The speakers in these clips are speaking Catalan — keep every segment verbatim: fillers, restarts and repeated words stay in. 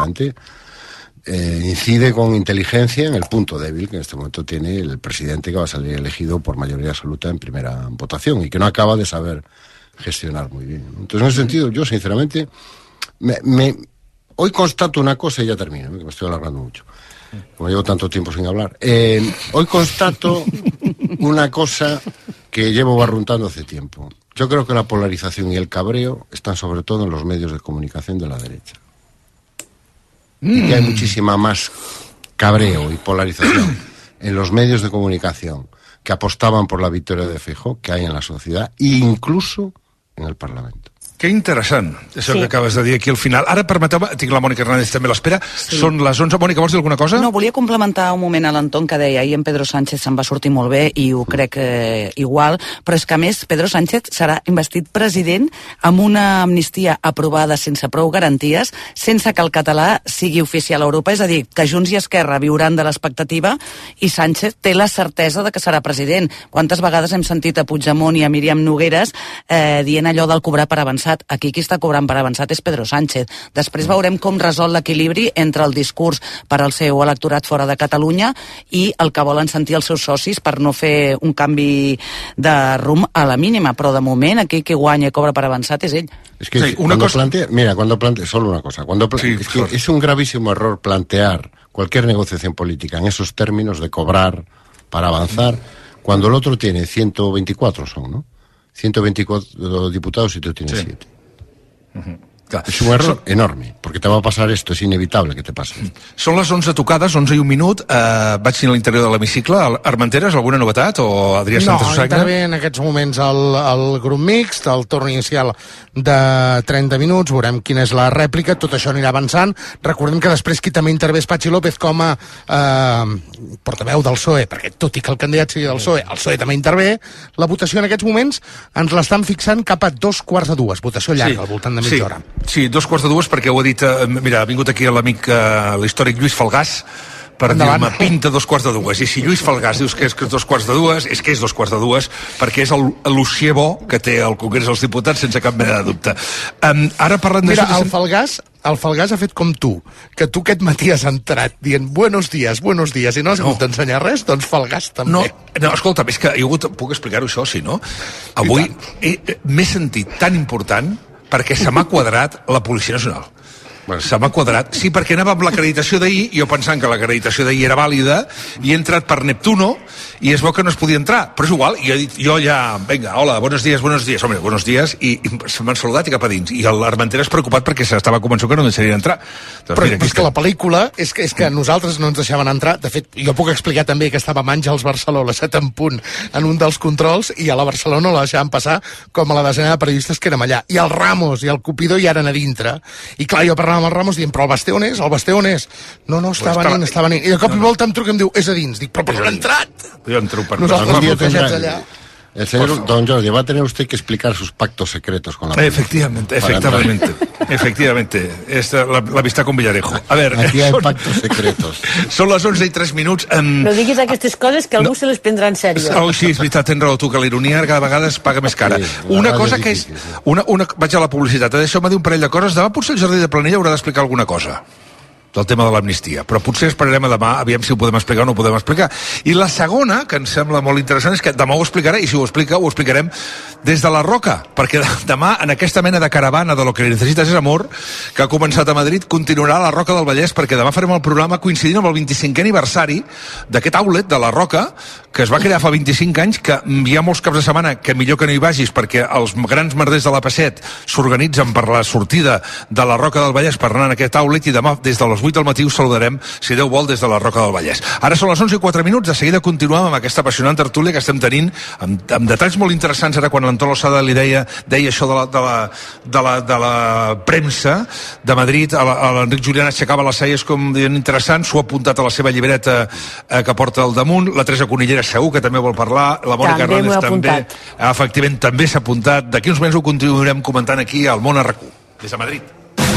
efectivamente, eh, incide con inteligencia en el punto débil que en este momento tiene el presidente, que va a salir elegido por mayoría absoluta en primera votación y que no acaba de saber gestionar muy bien. Entonces, en ese sentido, yo sinceramente me, me, hoy constato una cosa y ya termino, que me estoy alargando mucho, como llevo tanto tiempo sin hablar. Eh, hoy constato una cosa que llevo barruntando hace tiempo. Yo creo que la polarización y el cabreo están sobre todo en los medios de comunicación de la derecha. Mm. Y que hay muchísima más cabreo y polarización en los medios de comunicación que apostaban por la victoria de Feijóo que hay en la sociedad e incluso en el Parlamento. Que interessant, això sí. que acabes de dir aquí al final. Ara, permeteu-me, tinc la Mònica Hernández també a l'espera. Sí. Són les onze. Mònica, vols dir alguna cosa? No, volia complementar un moment a l'Anton que deia ahir en Pedro Sánchez se'n va sortir molt bé i ho crec eh, igual, però és que a més Pedro Sánchez serà investit president amb una amnistia aprovada sense prou garanties, sense que el català sigui oficial a Europa, és a dir, que Junts i Esquerra viuran de l'expectativa i Sánchez té la certesa de que serà president. Quantes vegades hem sentit a Puigdemont i a Míriam Nogueres eh, dient allò del cobrar per avançat? Aquí qui està cobrant per avançat és Pedro Sánchez. Després veurem com resol l'equilibri entre el discurs per al seu electorat fora de Catalunya i el que volen sentir els seus socis per no fer un canvi de rumb a la mínima, però de moment aquí qui guanya i cobra per avançat és ell. Es que sí, una cosa... plantea, mira, cuando plantea, solo una cosa, cuando plantea, sí, es, que es un gravísimo error plantear cualquier negociación política en esos términos de cobrar para avanzar, cuando el otro tiene ciento veinticuatro son, ¿no? ciento veinticuatro diputados y tú tienes sí. siete. Uh-huh. Clar. És un error so... enorme, perquè te va a passar esto, és inevitable que te passi. Són les onze tocades, onze i un minut. Uh, vaig tenir a l'interior de l'hemicicle. Armenteres, alguna novetat? O Adrià Santosagna? No, intervé en aquests moments el, el grup mixt, el torn inicial de trenta minuts, veurem quina és la rèplica, tot això anirà avançant. Recordem que després qui també intervé és Patxi López com a eh, portaveu del P S O E, perquè tot i que el candidat sigui del P S O E, el P S O E també intervé. La votació en aquests moments ens l'estan fixant cap a dos quarts de dues, votació llarga, sí, al voltant de mitja sí. hora. Sí, dos quarts de dues, perquè ho ha dit... Eh, mira, ha vingut aquí l'amic, eh, l'històric Lluís Falgàs, per dir-me, pinta dos quarts de dues. I si Lluís Falgàs dius que és, que és dos quarts de dues, és que és dos quarts de dues, perquè és el l'ossier bo que té el Congrés dels Diputats, sense cap mena de dubte. Um, ara parlant Mira, d'això... el Falgàs, el Falgàs ha fet com tu, que tu aquest matí has entrat dient buenos días, buenos días, i no has hagut no. d'ensenyar res, doncs Falgàs també. No, no escolta, és que hi ha hagut... Puc explicar-ho això, si no? Avui m'he sentit tan important perquè se m'ha quadrat la Policia Nacional. Bueno. Se m'ha quadrat. Sí, perquè anava amb l'acreditació d'ahir, jo pensant que l'acreditació d'ahir era vàlida, i he entrat per Neptuno, i es veu que no es podia entrar. Però és igual, i jo, he dit, jo ja... Vinga, hola, buenos días, buenos días. Home, buenos días, i, i se m'han saludat i cap a dins. I l'Armentera és preocupat perquè s'estava convençut que no deixaria entrar. Doncs, però, mira, però és que la pel·lícula és que, és que nosaltres no ens deixaven entrar. De fet, jo puc explicar també que estava amb Àngels Barceló a les set en punt en un dels controls, i a la Barcelona la deixaven passar com a la desena de periodistes que érem allà. I el Ramos i el Cupido hi eren a dintre. I clar, jo parlàvem amb el Ramos dient, però el Basté on és? El Basté on és? No, no, està pues venint, està venint. I de cop i volta em truca i em diu, és a dins. Dic, però per on ha entrat? Jo entro per... Nosaltres bloquejats allà. El señor Don Jordi va a tener usted que explicar sus pactos secretos con la policía. Efectivamente, efectivamente, efectivamente. Esta, la, la vista con Villarejo. A ver, aquí hay son, pactos secretos. Són les onze i tres minuts. Um, no diguis aquestes coses que algú no, se les prendrà en sèrio. Oh, sí, és veritat, tens raó tu, que la ironia cada vegada es paga més cara. Sí, una cosa que és... Una, una, vaig a la publicitat. Això m'ha dit un parell de coses. Demà potser el Jordi de Planella haurà d'explicar alguna cosa del tema de l'amnistia, però potser esperarem a demà, aviam si ho podem explicar o no ho podem explicar. I la segona, que em sembla molt interessant, és que demà ho explicarà, i si ho explica, ho explicarem des de la Roca, perquè demà, en aquesta mena de caravana de lo que necessites és amor, que ha començat a Madrid, continuarà a la Roca del Vallès, perquè demà farem el programa coincidint amb el vint-i-cinquè aniversari d'aquest outlet de la Roca, que es va crear fa vint-i-cinc anys, que hi ha molts caps de setmana que millor que no hi vagis, perquè els grans merders de l'A P set s'organitzen per la sortida de la Roca del Vallès per anar en aquest outlet, i demà, des de les vuit del matí, us saludarem, si Déu vol, des de la Roca del Vallès. Ara són les onze i quatre minuts, de seguida continuem amb aquesta apassionant tertúlia que estem tenint, amb, amb detalls molt interessants. Ara, quan l'Anton Losada li deia, deia això de la, de la, de la, de la premsa de Madrid, a l'Enric Julián aixecava les celles com dient interessant, s'ho ha apuntat a la seva llibreta eh, que porta al damunt. La Teresa Conillera segur que també vol parlar, la Mònica Hernández també, efectivament, també s'ha apuntat. D'aquí uns mesos ho continuarem comentant aquí al Món a RAC u, des de Madrid.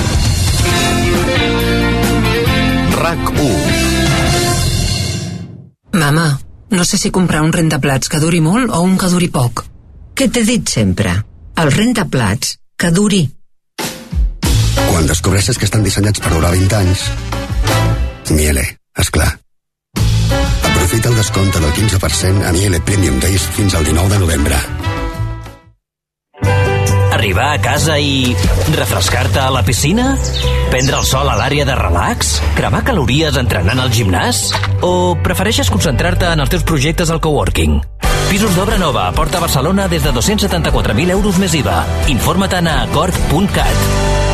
RAC u. Mama, no sé si comprar un rentaplats que duri molt o un que duri poc. Què t'he dit sempre? El rentaplats que duri. Quan descobreixes que estan dissenyats per durar vint anys, Miele, esclar. Aprofita el descompte del quinze per cent a Miele Premium Days fins al dinou de novembre. Arribar a casa i refrescar-te a la piscina? Prendre el sol a l'àrea de relax? Cremar calories entrenant al gimnàs? O prefereixes concentrar-te en els teus projectes al coworking? Pisos d'obra nova a Porta Barcelona des de dos-cents setanta-quatre mil euros més I V A. Informa-te'n a acord punt cat.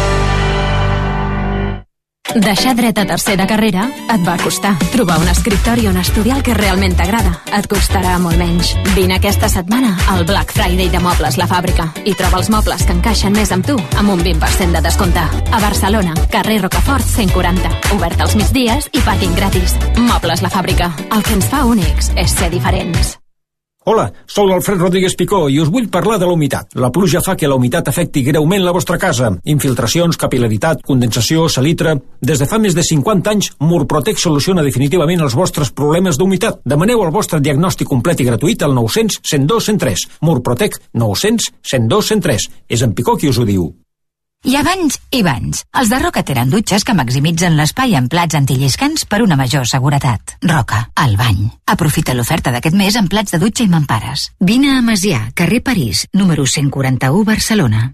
Deixar dret a tercer de carrera et va costar. Trobar un escriptori on estudiar el que realment t'agrada et costarà molt menys. Vine aquesta setmana al Black Friday de Mobles La Fàbrica i troba els mobles que encaixen més amb tu amb un vint per cent de descompte. A Barcelona, carrer Rocafort cent quaranta. Obert als migdies i pàrquing gratis. Mobles La Fàbrica. El que ens fa únics és ser diferents. Hola, soc l'Alfred Rodríguez Picó i us vull parlar de la humitat. La pluja fa que la humitat afecti greument la vostra casa. Infiltracions, capil·laritat, condensació, salitre... Des de fa més de cinquanta anys, Murprotec soluciona definitivament els vostres problemes d'humitat. Demaneu el vostre diagnòstic complet i gratuït al nou cents cent dos cent tres. Murprotec nou cents cent dos cent tres. És en Picó qui us ho diu. Hi ha banys i banys. Els de Roca tenen dutxes que maximitzen l'espai amb plats antilliscants per una major seguretat. Roca, el bany. Aprofita l'oferta d'aquest mes amb plats de dutxa i mampares. Vine a Macià, carrer París, número cent quaranta-u, Barcelona.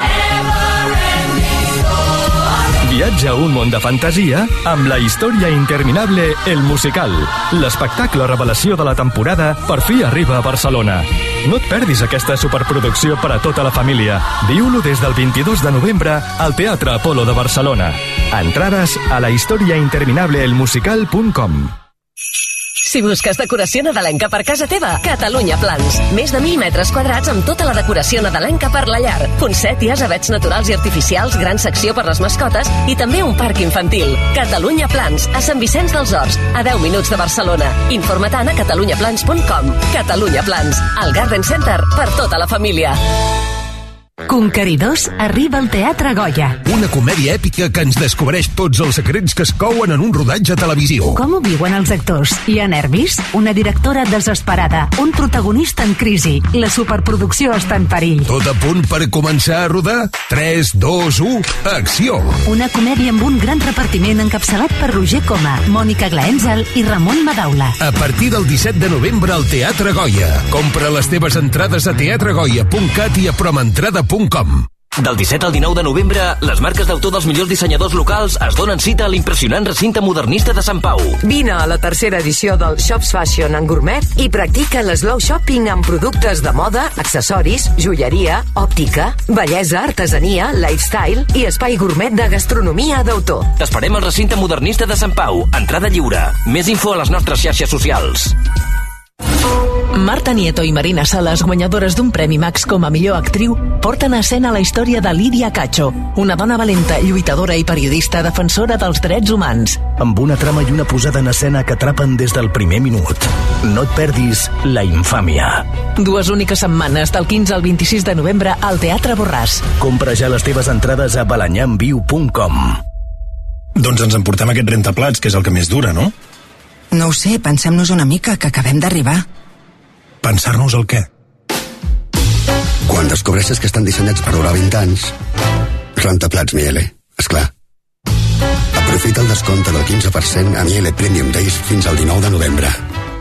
Viatja a un món de fantasia amb la història interminable El Musical. L'espectacle revelació de la temporada per fi arriba a Barcelona. No et perdis aquesta superproducció per a tota la família. Viu-lo des del vint-i-dos de novembre al Teatre Apolo de Barcelona. Entrades a la història interminable el musical punt com. Si busques decoració nadalenca per casa teva, Catalunya Plans. Més de mil metres quadrats amb tota la decoració nadalenca per la llar. Poncèties, avets naturals i artificials, gran secció per les mascotes i també un parc infantil. Catalunya Plans, a Sant Vicenç dels Horts, a deu minuts de Barcelona. Informa-te'n a catalunya plans punt com. Catalunya Plans, el Garden Center per tota la família. Conqueridors arriba al Teatre Goya. Una comèdia èpica que ens descobreix tots els secrets que es couen en un rodatge televisiu. Com ho viuen els actors? Hi ha nervis? Una directora desesperada? Un protagonista en crisi? La superproducció està en perill. Tot a punt per començar a rodar? tres, dos, u, acció! Una comèdia amb un gran repartiment encapçalat per Roger Coma, Mònica Glaenzel i Ramon Madaula. A partir del disset de novembre al Teatre Goya. Compra les teves entrades a teatre goya punt cat i a promentrada punt com. Del disset al dinou de novembre, les marques d'autor dels millors dissenyadors locals es donen cita a l'impressionant recinte modernista de Sant Pau. Vine a la tercera edició del Shops Fashion en Gourmet i practica l'eslow shopping amb productes de moda, accessoris, joieria, òptica, bellesa, artesania, lifestyle i espai gourmet de gastronomia d'autor. T'esperem al recinte modernista de Sant Pau. Entrada lliure. Més info a les nostres xarxes socials. Marta Nieto i Marina Salas, guanyadores d'un Premi Max com a millor actriu, porten a escena la història de Lídia Cacho, una dona valenta, lluitadora i periodista defensora dels drets humans. Amb una trama i una posada en escena que atrapen des del primer minut. No et perdis La Infàmia. Dues úniques setmanes, del quinze al vint-i-sis de novembre, al Teatre Borràs. Compra ja les teves entrades a balanyamviu punt com. Doncs ens emportem aquest rentaplats, que és el que més dura, no? No ho sé, pensem-nos una mica, que acabem d'arribar. Pensar-nos el què? Quan descobreixes que estan dissenyats per durar vint anys, rentaplats Miele, esclar. Aprofita el descompte del quinze per cent a Miele Premium Days fins al dinou de novembre.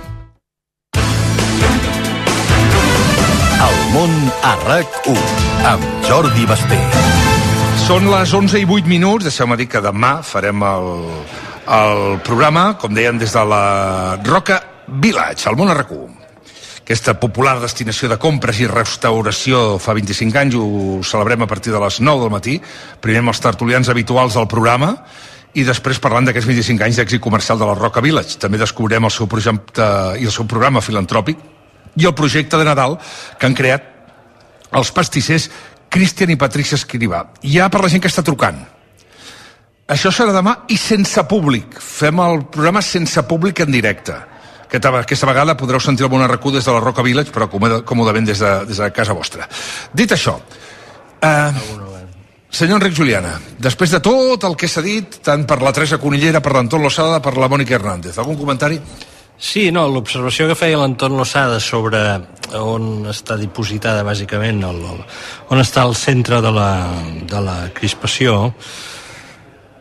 El món a RAC u, amb Jordi Basté. Són les onze i vuit minuts, deixeu-me dir que demà farem el, el programa, com deien, des de la Roca Village, al món a RAC u. Aquesta popular destinació de compres i restauració fa vint-i-cinc anys, ho celebrem a partir de les nou del matí, primer amb els tertulians habituals del programa i després parlant d'aquests vint-i-cinc anys d'èxit comercial de la Roca Village. També descobrirem el seu projecte i el seu programa filantròpic i el projecte de Nadal que han creat els pastissers Cristian i Patricia Escrivà. Ja per la gent que està trucant. Això serà demà i sense públic. Fem el programa sense públic en directe. Aquesta, aquesta vegada podreu sentir el bon arrecú des de la Roca Village, però còmodament des de, des de casa vostra. Dit això, eh, senyor Enric Juliana, després de tot el que s'ha dit, tant per la Teresa Conillera, per l'Anton Losada, per la Mònica Hernández, algun comentari? Sí, no, l'observació que feia l'Anton Losada sobre on està dipositada, bàsicament, el, el, on està el centre de la, de la crispació,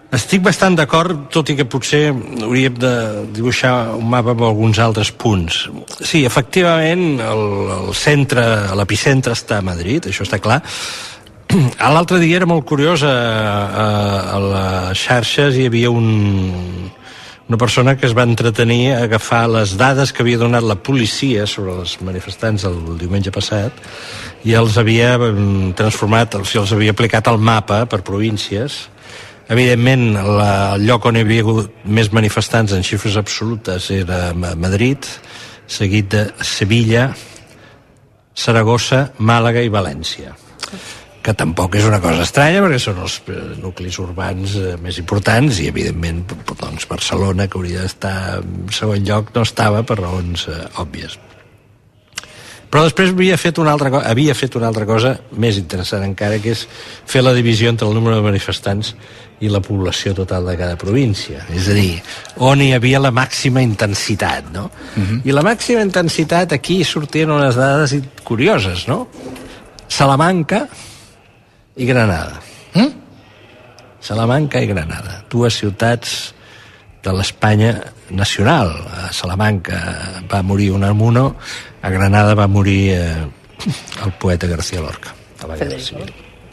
Estic bastant d'acord, tot i que potser hauríem de dibuixar un mapa amb alguns altres punts. Sí, efectivament, el, el centre, l'epicentre està a Madrid, això està clar. L'altre dia era molt curiós, a, a, a les xarxes hi havia un, una persona que es va entretenir a agafar les dades que havia donat la policia sobre els manifestants el diumenge passat i els havia transformat, els, els havia aplicat al mapa per províncies. Evidentment, la, el lloc on hi havia hagut més manifestants en xifres absolutes era Madrid, seguit de Sevilla, Saragossa, Màlaga i València. Que tampoc és una cosa estranya, perquè són els nuclis urbans més importants, i evidentment doncs, Barcelona, que hauria d'estar en segon lloc, no estava per raons eh, òbvies. Però després havia fet, una altra cosa, havia fet una altra cosa més interessant encara, que és fer la divisió entre el número de manifestants i la població total de cada província. És a dir, on hi havia la màxima intensitat, no? Uh-huh. I la màxima intensitat, aquí sortien unes dades curioses, no? Salamanca i Granada. Mm? Salamanca i Granada. Dues ciutats de l'Espanya nacional. A Salamanca va morir Unamuno, a Granada va morir eh, el poeta García Lorca, a la Guerra Civil.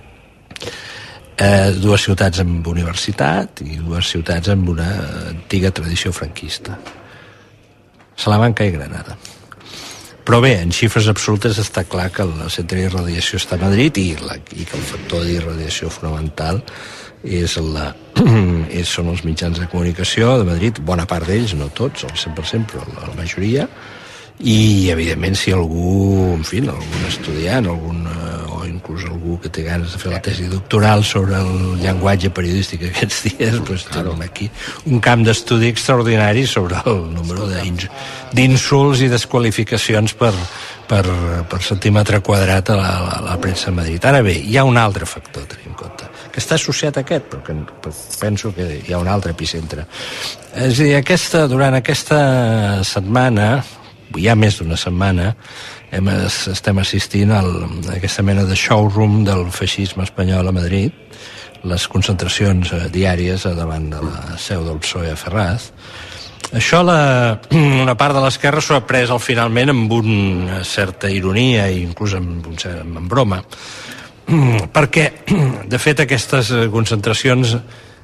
Eh, dues ciutats amb universitat i dues ciutats amb una antiga tradició franquista. Salamanca i Granada. Però bé, en xifres absolutes està clar que el centre d'irradiació està a Madrid i, la, i que el factor d'irradiació fonamental és la, és, són els mitjans de comunicació de Madrid, bona part d'ells, no tots, el cent per cent, però la, la majoria, i evidentment si algú, en fi, algun estudiant, algun, o inclús algú que té ganes de fer la tesi doctoral sobre el llenguatge periodístic aquests dies, doncs claro, aquí un camp d'estudi extraordinari sobre el número d'insults i desqualificacions per, per, per centímetre quadrat a la, a la premsa de Madrid. Ara bé, hi ha un altre factor a tenir en compte, que està associat a aquest, però que penso que hi ha un altre epicentre. És a dir, aquesta, durant aquesta setmana, ja més d'una setmana, hem, estem assistint al, a aquesta mena de showroom del feixisme espanyol a Madrid, les concentracions eh, diàries davant de la seu del P S O E a Ferraz. Això la, una part de l'esquerra s'ho ha pres al finalment amb una certa ironia i inclús amb, un cert, amb broma, perquè de fet aquestes concentracions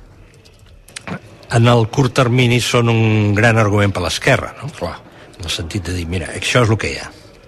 en el curt termini són un gran argument per l'esquerra, no? Clar, en el sentit de dir, mira, això és el que hi ha,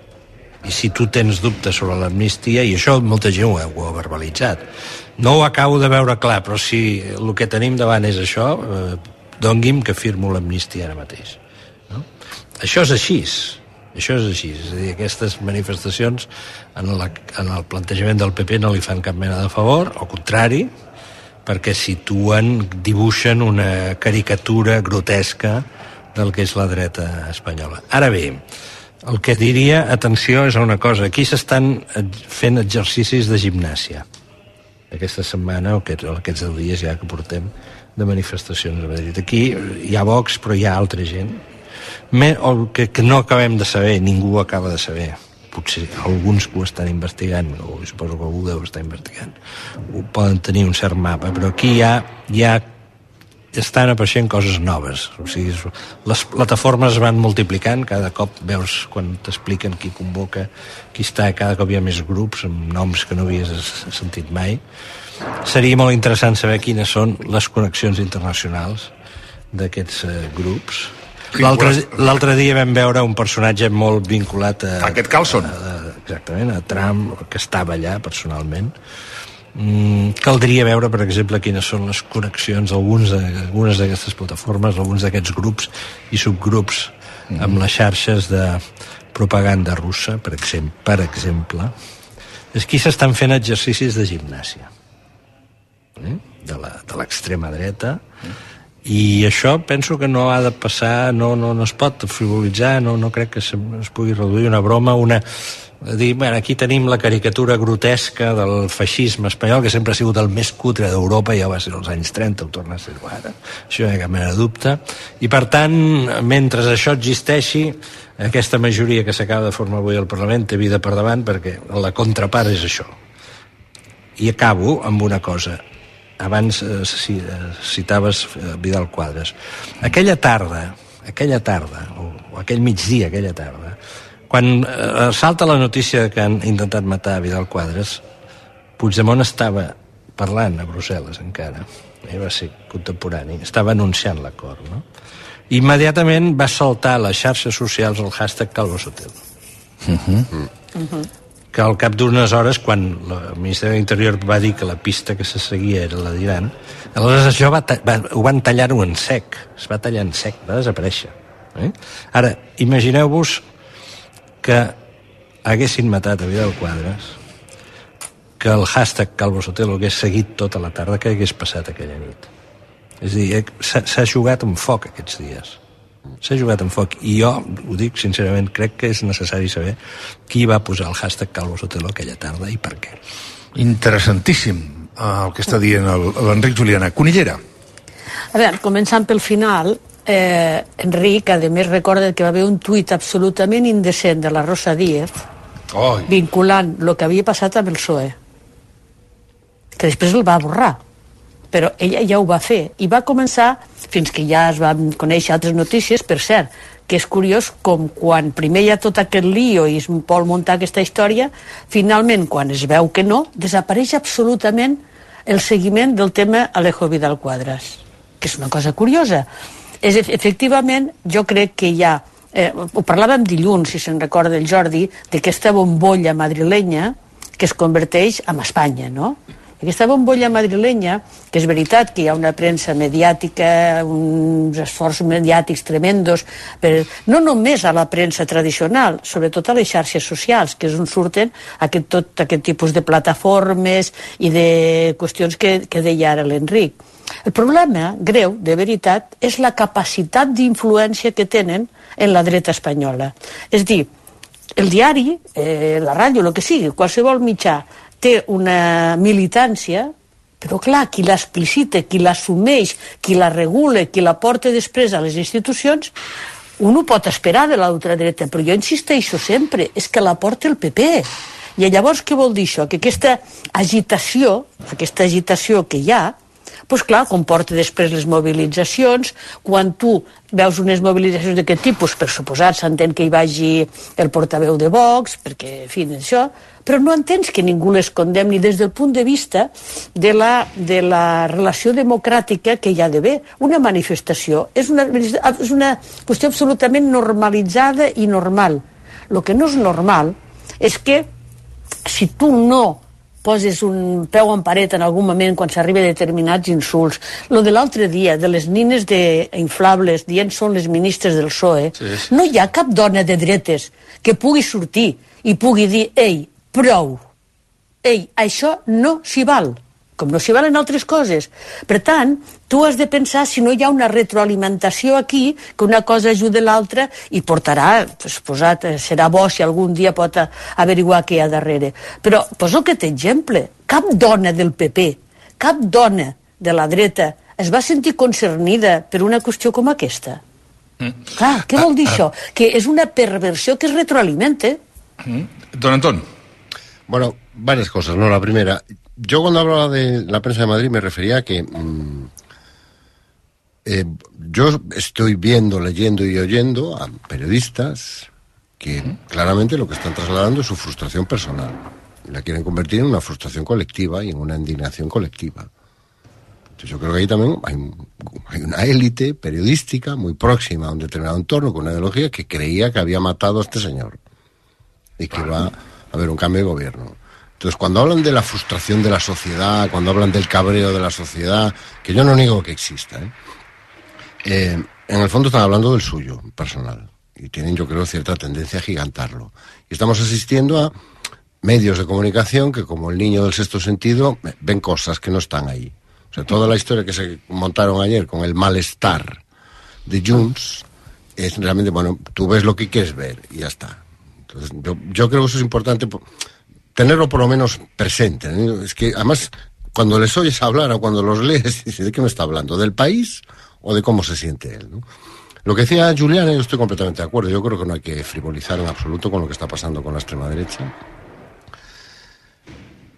i si tu tens dubtes sobre l'amnistia, i això molta gent ho ha, ho ha verbalitzat, no ho acabo de veure clar, però si el que tenim davant és això, eh, dongui'm que firmo l'amnistia ara mateix, no? Això és així, això és així, és a dir, aquestes manifestacions en, la, en el plantejament del P P no li fan cap mena de favor, al contrari, perquè situen, dibuixen una caricatura grotesca del que és la dreta espanyola. Ara bé, el que diria, atenció, és una cosa. Aquí s'estan fent exercicis de gimnàsia aquesta setmana, o aquests, aquests deu dies ja que portem de manifestacions a Madrid. Aquí hi ha Vox, però hi ha altra gent Me, o que, que no acabem de saber, ningú acaba de saber. Potser alguns que ho estan investigant, o suposo que algú deu estar investigant, ho poden tenir un cert mapa, però aquí hi ha, hi ha estan apareixent coses noves, o sigui, les plataformes van multiplicant, cada cop veus quan t'expliquen qui convoca, qui està, cada cop hi ha més grups amb noms que no havies sentit mai. Seria molt interessant saber quines són les connexions internacionals d'aquests eh, grups. L'altre dia vam veure un personatge molt vinculat a... Aquest Carlson. A, a, exactament, a Trump, que estava allà personalment. Mm, caldria veure, per exemple, quines són les connexions alguns de, algunes d'aquestes plataformes, alguns d'aquests grups i subgrups mm. amb les xarxes de propaganda russa, per exemple. Per exemple. Aquí s'estan fent exercicis de gimnàsia eh? de l'extrema dreta mm. i això penso que no ha de passar, no, no, no es pot frivolitzar, no, no crec que es pugui reduir una broma, una dir, bueno, aquí tenim la caricatura grotesca del feixisme espanyol, que sempre ha sigut el més cutre d'Europa, ja va ser als anys trenta, ho torna a ser ara, això hi ha cap mena de dubte, i per tant, mentre això existeixi, aquesta majoria que s'acaba de formar avui al Parlament té vida per davant, perquè la contrapart és això. I acabo amb una cosa, abans eh, citaves Vidal Quadras. Aquella tarda, aquella tarda, o, o aquell migdia, aquella tarda, quan eh, salta la notícia que han intentat matar Vidal Quadras, Puigdemont estava parlant a Brussel·les encara, eh, va ser contemporani, estava anunciant l'acord, no? Immediatament va saltar a les xarxes socials el hashtag Calvo Sotelo. Uh-huh. Uh-huh. Que al cap d'unes hores, quan el Ministeri de l'Interior va dir que la pista que se seguia era la d'Iran, aleshores això va, va, ho van tallar-ho en sec, es va tallar en sec, va desaparèixer. Eh? Ara, imagineu-vos que haguessin matat a Vidal Quadras, que el hashtag Calvo Sotelo hagués seguit tota la tarda, que hagués passat aquella nit. És a dir, s'ha jugat amb foc aquests dies. S'ha jugat amb foc. I jo, ho dic sincerament, crec que és necessari saber qui va posar el hashtag Calvo Sotelo aquella tarda i per què. Interessantíssim el que està dient l'Enric Juliana. Conillera. A veure, començant pel final, eh, Enric, a més, recorda que va haver un tuit absolutament indecent de la Rosa Díez oh. vinculant el que havia passat amb el P S O E, que després el va borrar, però ella ja ho va fer, i va començar, fins que ja es van conèixer altres notícies, per cert, que és curiós com quan primer hi ha tot aquest lío i es vol muntar aquesta història, finalment, quan es veu que no, desapareix absolutament el seguiment del tema Alejo Vidal Quadras, que és una cosa curiosa. És, efectivament, jo crec que hi ha, eh, ho parlàvem dilluns, si se'n recorda el Jordi, d'aquesta bombolla madrilenya que es converteix en Espanya, no? Aquesta bombolla madrilenya, que és veritat que hi ha una premsa mediàtica, uns esforços mediàtics tremendos, però no només a la premsa tradicional, sobretot a les xarxes socials, que és on surten aquest, tot aquest tipus de plataformes i de qüestions que, que deia ara l'Enric. El problema greu, de veritat, és la capacitat d'influència que tenen en la dreta espanyola. És dir, el diari, eh, la ràdio, el que sigui, qualsevol mitjà, té una militància, però clar, qui l'explicita, qui l'assumeix, qui la regula, qui la porta després a les institucions, un ho pot esperar de l'ultradreta, però jo insisteixo sempre, és que la porta el P P. I llavors què vol dir això? Que aquesta agitació, aquesta agitació que hi ha, doncs clar, comporta després les mobilitzacions. Quan tu veus unes mobilitzacions d'aquest tipus, per suposat s'entén que hi vagi el portaveu de Vox, perquè, en fi, això, però no entens que ningú les condemni des del punt de vista de la, de la relació democràtica que hi ha d'haver. Una manifestació és una, és una qüestió absolutament normalitzada i normal. El que no és normal és que si tu no poses un peu en paret en algun moment quan s'arriba a determinats insults. Lo de l'altre dia, de les nines de inflables dient són les ministres del P S O E, sí, sí. No hi ha cap dona de dretes que pugui sortir i pugui dir, ei, prou, ei, això no s'hi val, com no s'hi valen altres coses. Per tant, tu has de pensar si no hi ha una retroalimentació aquí, que una cosa ajuda l'altra i portarà, pues, posat, serà bo si algun dia pot averiguar què hi ha darrere. Però poso aquest exemple, cap dona del P P, cap dona de la dreta es va sentir concernida per una qüestió com aquesta. Mm. Clar, què vol dir ah, això? Ah. Que és una perversió que es retroalimenta. Mm. Don Antón. Bueno, varias cosas, ¿no? La primera, yo cuando hablaba de la prensa de Madrid me refería a que mmm, eh, yo estoy viendo, leyendo y oyendo a periodistas que claramente lo que están trasladando es su frustración personal. La quieren convertir en una frustración colectiva y en una indignación colectiva. Entonces yo creo que ahí también hay, hay una élite periodística muy próxima a un determinado entorno con una ideología que creía que había matado a este señor y que va a haber un cambio de gobierno. Entonces, cuando hablan de la frustración de la sociedad, cuando hablan del cabreo de la sociedad, que yo no niego que exista, ¿eh? Eh, en el fondo están hablando del suyo, personal. Y tienen, yo creo, cierta tendencia a gigantarlo. Y estamos asistiendo a medios de comunicación que, como el niño del sexto sentido, ven cosas que no están ahí. O sea, toda la historia que se montaron ayer con el malestar de Junts es realmente, bueno, tú ves lo que quieres ver y ya está. Entonces, yo, yo creo que eso es importante tenerlo por lo menos presente, ¿no? Es que además cuando les oyes hablar o cuando los lees, dices, ¿de qué me está hablando? ¿Del país o de cómo se siente él, ¿no? Lo que decía Juliana, yo estoy completamente de acuerdo. Yo creo que no hay que frivolizar en absoluto con lo que está pasando con la extrema derecha.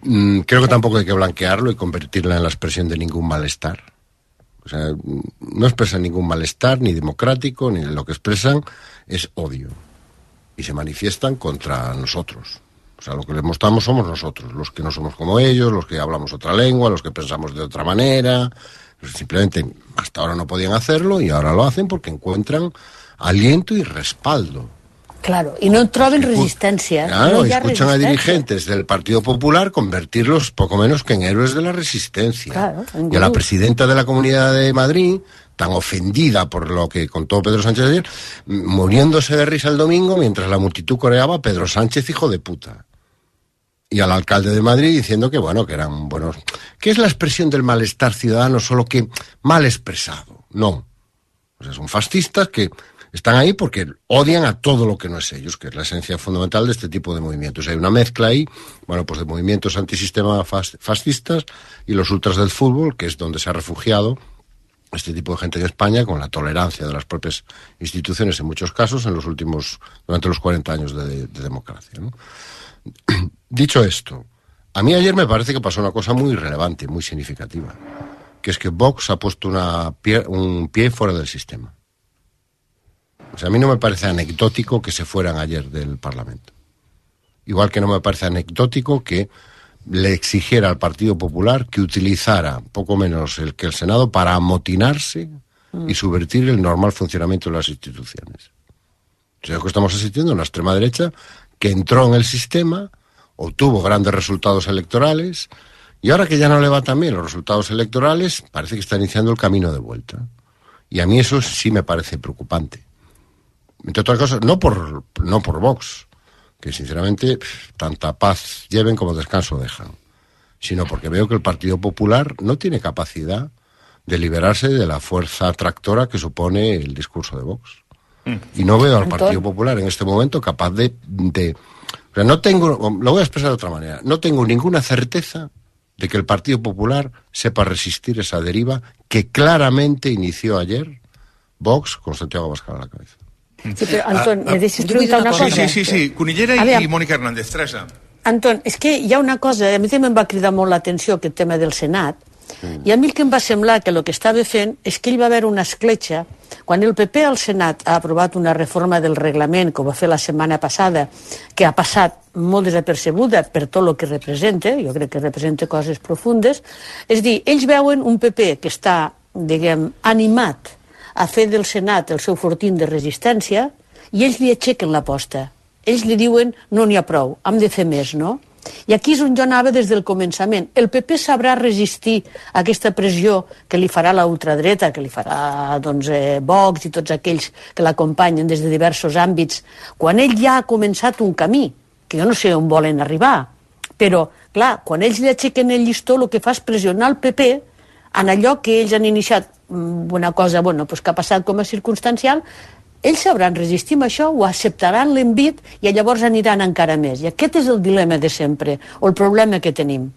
Mm, creo que tampoco hay que blanquearlo y convertirla en la expresión de ningún malestar. O sea, no expresan ningún malestar, ni democrático, ni lo que expresan es odio. Y se manifiestan contra nosotros. O sea, lo que les mostramos somos nosotros, los que no somos como ellos, los que hablamos otra lengua, los que pensamos de otra manera. Simplemente hasta ahora no podían hacerlo y ahora lo hacen porque encuentran aliento y respaldo. Claro, y no troben resistencia. Claro, no escuchan a dirigentes del Partido Popular convertirlos poco menos que en héroes de la resistencia. Claro, y a la presidenta de la Comunidad de Madrid, tan ofendida por lo que contó Pedro Sánchez ayer, muriéndose de risa el domingo mientras la multitud coreaba Pedro Sánchez, hijo de puta. Y al alcalde de Madrid diciendo que, bueno, que eran buenos... ¿Qué es la expresión del malestar ciudadano, solo que mal expresado? No. O sea, son fascistas que están ahí porque odian a todo lo que no es ellos, que es la esencia fundamental de este tipo de movimientos. Hay una mezcla ahí, bueno, pues de movimientos antisistema fascistas y los ultras del fútbol, que es donde se ha refugiado este tipo de gente en España, con la tolerancia de las propias instituciones en muchos casos en los últimos, durante los cuarenta años de, de democracia, ¿no? Dicho esto, a mí ayer me parece que pasó una cosa muy relevante, muy significativa, que es que Vox ha puesto una pie, un pie fuera del sistema. O sea, a mí no me parece anecdótico que se fueran ayer del Parlamento. Igual que no me parece anecdótico que le exigiera al Partido Popular que utilizara poco menos el que el Senado para amotinarse mm. y subvertir el normal funcionamiento de las instituciones. O sea, que estamos asistiendo a una extrema derecha que entró en el sistema, obtuvo grandes resultados electorales, y ahora que ya no le va tan bien los resultados electorales, parece que está iniciando el camino de vuelta. Y a mí eso sí me parece preocupante. Entre otras cosas, no por, no por Vox, que sinceramente tanta paz lleven como descanso dejan, sino porque veo que el Partido Popular no tiene capacidad de liberarse de la fuerza atractora que supone el discurso de Vox. Y no veo al Partido Popular en este momento capaz de... de o sea, no tengo, lo voy a expresar de otra manera, no tengo ninguna certeza de que el Partido Popular sepa resistir esa deriva que claramente inició ayer Vox con Santiago Abascal a la cabeza. Sí, però, Anton, ah, me deixes preguntar una cosa? Sí, sí, sí, Cunillera i, i Mònica Hernández, Teresa. Anton, és que hi ha una cosa, a mi també em va cridar molt l'atenció aquest tema del Senat, mm. i a mi el que em va semblar que el que estava fent és que ell va haver una escletxa. Quan el P P al Senat ha aprovat una reforma del reglament, que ho va fer la setmana passada, que ha passat molt desapercebuda per tot el que representa, jo crec que representa coses profundes, és dir, ells veuen un P P que està, diguem, animat a fer del Senat el seu fortín de resistència i ells li aixequen l'aposta. Ells li diuen, no n'hi ha prou, hem de fer més, no? I aquí és on jo anava des del començament. El P P sabrà resistir a aquesta pressió que li farà la ultradreta, que li farà doncs, eh, Vox i tots aquells que l'acompanyen des de diversos àmbits, quan ell ja ha començat un camí, que jo no sé on volen arribar. Però, clar, quan ells li aixequen el llistó, el que fa és pressionar el P P en allò que ells han iniciat una cosa bueno, pues que ha passat com a circumstancial, ells sabran resistir amb això, ho acceptaran l'envit i llavors aniran encara més. I aquest és el dilema de sempre, o el problema que tenim.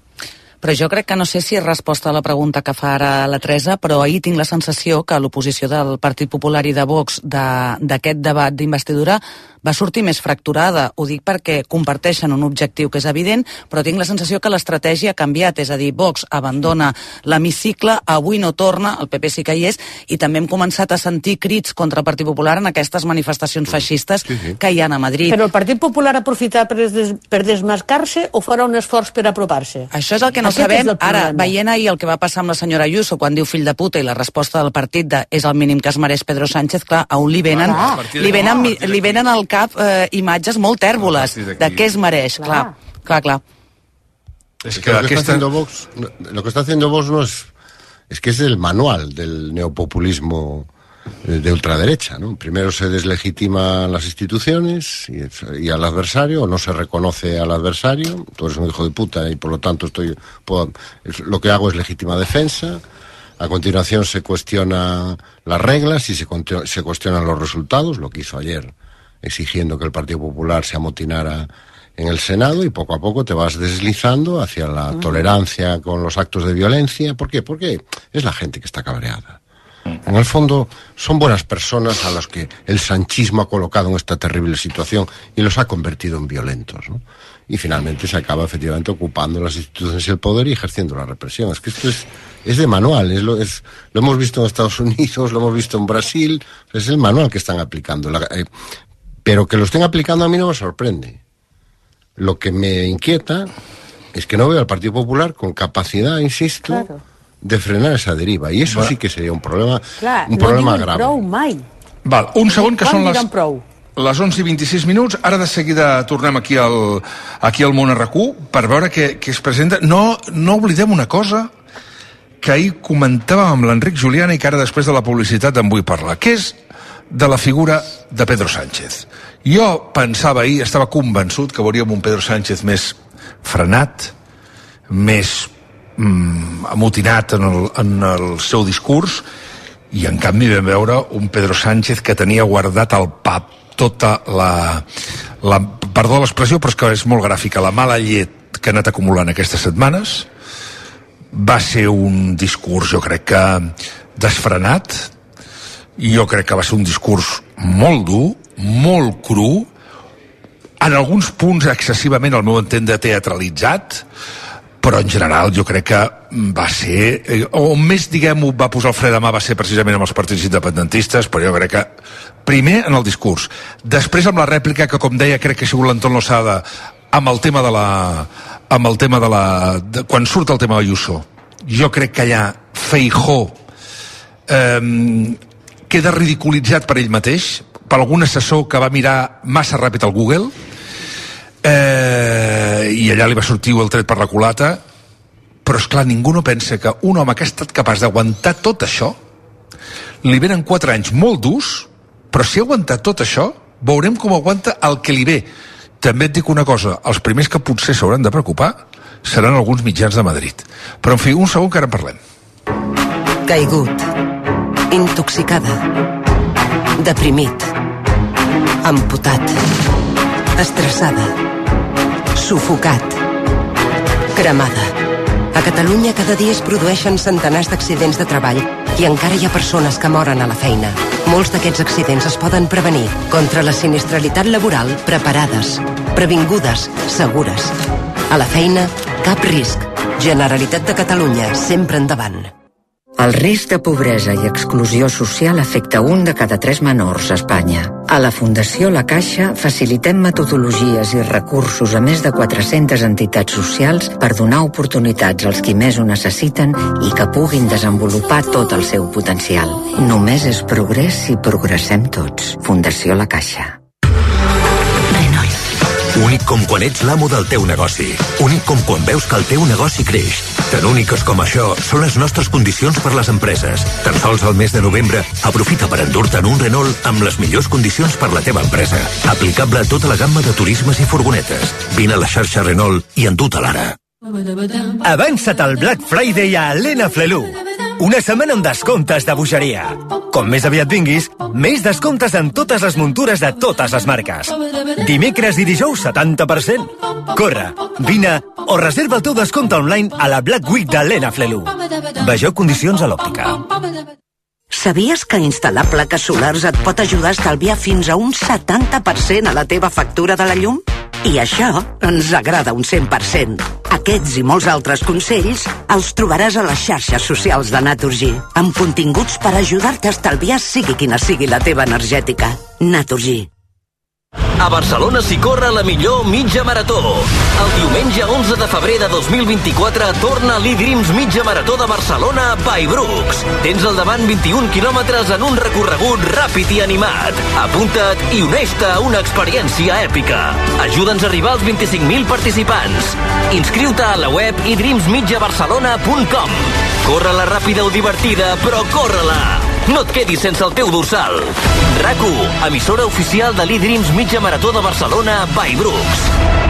Però jo crec que no sé si és resposta a la pregunta que fa ara la Teresa, però ahir tinc la sensació que l'oposició del Partit Popular i de Vox d'aquest de, debat d'investidura va sortir més fracturada. Ho dic perquè comparteixen un objectiu que és evident, però tinc la sensació que l'estratègia ha canviat, és a dir, Vox abandona l'hemicicle, avui no torna, el P P sí que hi és, i també hem començat a sentir crits contra el Partit Popular en aquestes manifestacions feixistes sí, sí. que hi ha a Madrid. Però el Partit Popular aprofitarà per, des, per desmarcar-se o farà un esforç per apropar-se? Això és el que no Aquest sabem. Ara, veient ahir el que va passar amb la senyora Ayuso quan diu fill de puta i la resposta del partit de és el mínim que es mereix Pedro Sánchez, clar, a un li venen, ah, li venen, li venen al cap eh, imatges molt tèrboles de què es mereix, clar, clar, clar. Es que lo que está haciendo Vox, lo que está haciendo Vox no es, es que es el manual del neopopulismo de ultraderecha, ¿no? Primero se deslegitiman las instituciones y, y al adversario, o no se reconoce al adversario, tú eres un hijo de puta y por lo tanto estoy puedo, lo que hago es legítima defensa. A continuación se cuestiona las reglas y se, se cuestionan los resultados, lo que hizo ayer exigiendo que el Partido Popular se amotinara en el Senado, y poco a poco te vas deslizando hacia la tolerancia con los actos de violencia. ¿Por qué? Porque es la gente que está cabreada. En el fondo, son buenas personas a las que el sanchismo ha colocado en esta terrible situación y los ha convertido en violentos, ¿no? Y finalmente se acaba efectivamente ocupando las instituciones y el poder y ejerciendo la represión. Es que esto es, es de manual, es lo, es, lo hemos visto en Estados Unidos, lo hemos visto en Brasil, es el manual que están aplicando. La, eh, pero que lo estén aplicando a mí no me sorprende. Lo que me inquieta es que no veo al Partido Popular con capacidad, insisto, claro, de frenar esa deriva. I això sí que seria un problema, Clar, un problema no grave. Prou mai. Val, un segon, que són les, prou? les onze i vint-i-sis minuts. Ara de seguida tornem aquí al, aquí al Món R Q per veure què, què es presenta. No, no oblidem una cosa que ahir comentàvem amb l'Enric Juliana i que ara després de la publicitat en vull parlar, que és de la figura de Pedro Sánchez. Jo pensava ahir, estava convençut que veuríem un Pedro Sánchez més frenat, més mm, amotinat en el, en el seu discurs, i en canvi vam veure un Pedro Sánchez que tenia guardat al pap tota la, la perdó l'expressió, però és que és molt gràfica, la mala llet que ha anat acumulant aquestes setmanes. Va ser un discurs, jo crec que desfrenat, i jo crec que va ser un discurs molt dur, molt cru, en alguns punts excessivament, al meu entendre, teatralitzat, però en general jo crec que va ser, on més, diguem-ho, va posar el fre de mà va ser precisament amb els partits independentistes, però jo crec que primer en el discurs, després amb la rèplica que, com deia, crec que ha sigut l'Anton Losada amb el tema de la amb el tema de la de, quan surt el tema de Ayuso, jo crec que allà Feijóo eh, queda ridiculitzat per ell mateix, per algun assessor que va mirar massa ràpid al Google, eh, i allà li va sortir el tret per la culata. Però és clar, ningú no pensa que un home que ha estat capaç d'aguantar tot això, li venen quatre anys molt durs, però si ha aguantat tot això, veurem com aguanta el que li ve. També et dic una cosa, els primers que potser s'hauran de preocupar seran alguns mitjans de Madrid. Però en fi, un segon que ara en parlem. Caigut, intoxicada, deprimit, amputat, estressada, sufocat, cremada. A Catalunya cada dia es produeixen centenars d'accidents de treball i encara hi ha persones que moren a la feina. Molts d'aquests accidents es poden prevenir. Contra la sinistralitat laboral, preparades, previngudes, segures. A la feina, cap risc. Generalitat de Catalunya, sempre endavant. El risc de pobresa i exclusió social afecta un de cada tres menors a Espanya. A la Fundació La Caixa facilitem metodologies i recursos a més de quatre-centes entitats socials per donar oportunitats als qui més ho necessiten i que puguin desenvolupar tot el seu potencial. Només és progrés si progressem tots. Fundació La Caixa. Únic com quan ets l'amo del teu negoci. Únic com quan veus que el teu negoci creix. Tan úniques com això són les nostres condicions per les empreses. Tan sols al mes de novembre, aprofita per endur-te'n un Renault amb les millors condicions per la teva empresa. Aplicable a tota la gamma de turismes i furgonetes. Vine a la xarxa Renault i endú-te-la ara. Avança't al Black Friday a Elena Flelú. Una setmana amb descomptes de bogeria. Com més aviat vinguis, més descomptes en totes les muntures de totes les marques. Dimecres i dijous, setanta per cent. Corre, vine o reserva el teu descompte online a la Black Week d'Elena Flelú. Vegeu condicions a l'òptica. Sabies que instal·lar plaques solars et pot ajudar a estalviar fins a un setanta per cent a la teva factura de la llum? I això ens agrada un cent per cent. Aquests i molts altres consells els trobaràs a les xarxes socials de Naturgy, amb continguts per ajudar-te a estalviar sigui quina sigui la teva energètica. Naturgy. A Barcelona s'hi corre la millor mitja marató. El diumenge onze de febrer de dos mil vint-i-quatre torna l'e-Dreams Mitja Marató de Barcelona by Brooks. Tens al davant vint-i-un quilòmetres en un recorregut ràpid i animat. Apunta't i uneix-te a una experiència èpica. Ajuda'ns a arribar als vint-i-cinc mil participants. Inscriu-te a la web i dreams mitja barcelona punt com. Corre-la ràpida o divertida, però corre-la! No et quedis sense el teu dorsal. RAC u, emissora oficial de l'e-Dreams Mitja Marató de Barcelona by Brooks.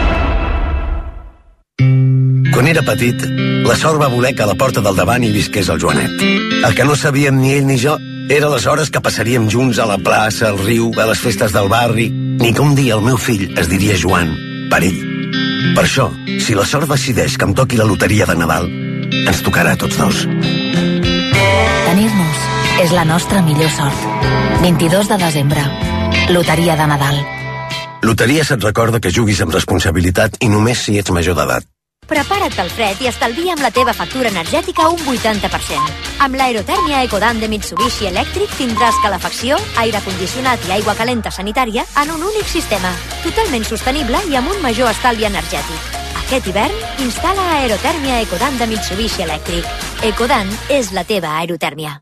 Quan era petit, la sort va voler que a la porta del davant hi visqués el Joanet. El que no sabíem ni ell ni jo era les hores que passaríem junts a la plaça, al riu, a les festes del barri, ni que un dia el meu fill es diria Joan, per ell. Per això, si la sort decideix que em toqui la loteria de Nadal, ens tocarà a tots dos. Tenir-nos és la nostra millor sort. vint-i-dos de desembre. Loteria de Nadal. Loteria se't recorda que juguis amb responsabilitat i només si ets major d'edat. Prepara't pel fred i estalvia amb la teva factura energètica un vuitanta per cent. Amb l'aerotèrmia Ecodan de Mitsubishi Electric tindràs calefacció, aire condicionat i aigua calenta sanitària en un únic sistema, totalment sostenible i amb un major estalvi energètic. Aquest hivern, instal·la aerotèrmia Ecodan de Mitsubishi Electric. Ecodan és la teva aerotèrmia.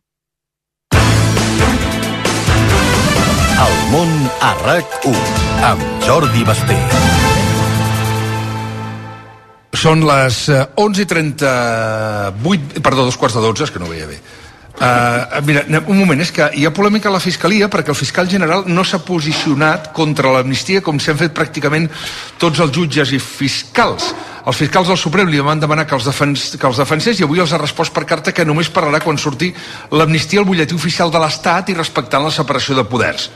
El món a RAC u, amb Jordi Basté. Són les onze i trenta-vuit, perdó, dos quarts de dotze, és que no ho veia bé. Uh, mira, un moment, és que hi ha polèmica a la Fiscalia perquè el fiscal general no s'ha posicionat contra l'amnistia com s'han fet pràcticament tots els jutges i fiscals. Els fiscals del Suprem li van demanar que els, defens, que els defensés i avui els ha respost per carta que només parlarà quan surti l'amnistia al butlletí oficial de l'Estat i respectant la separació de poders.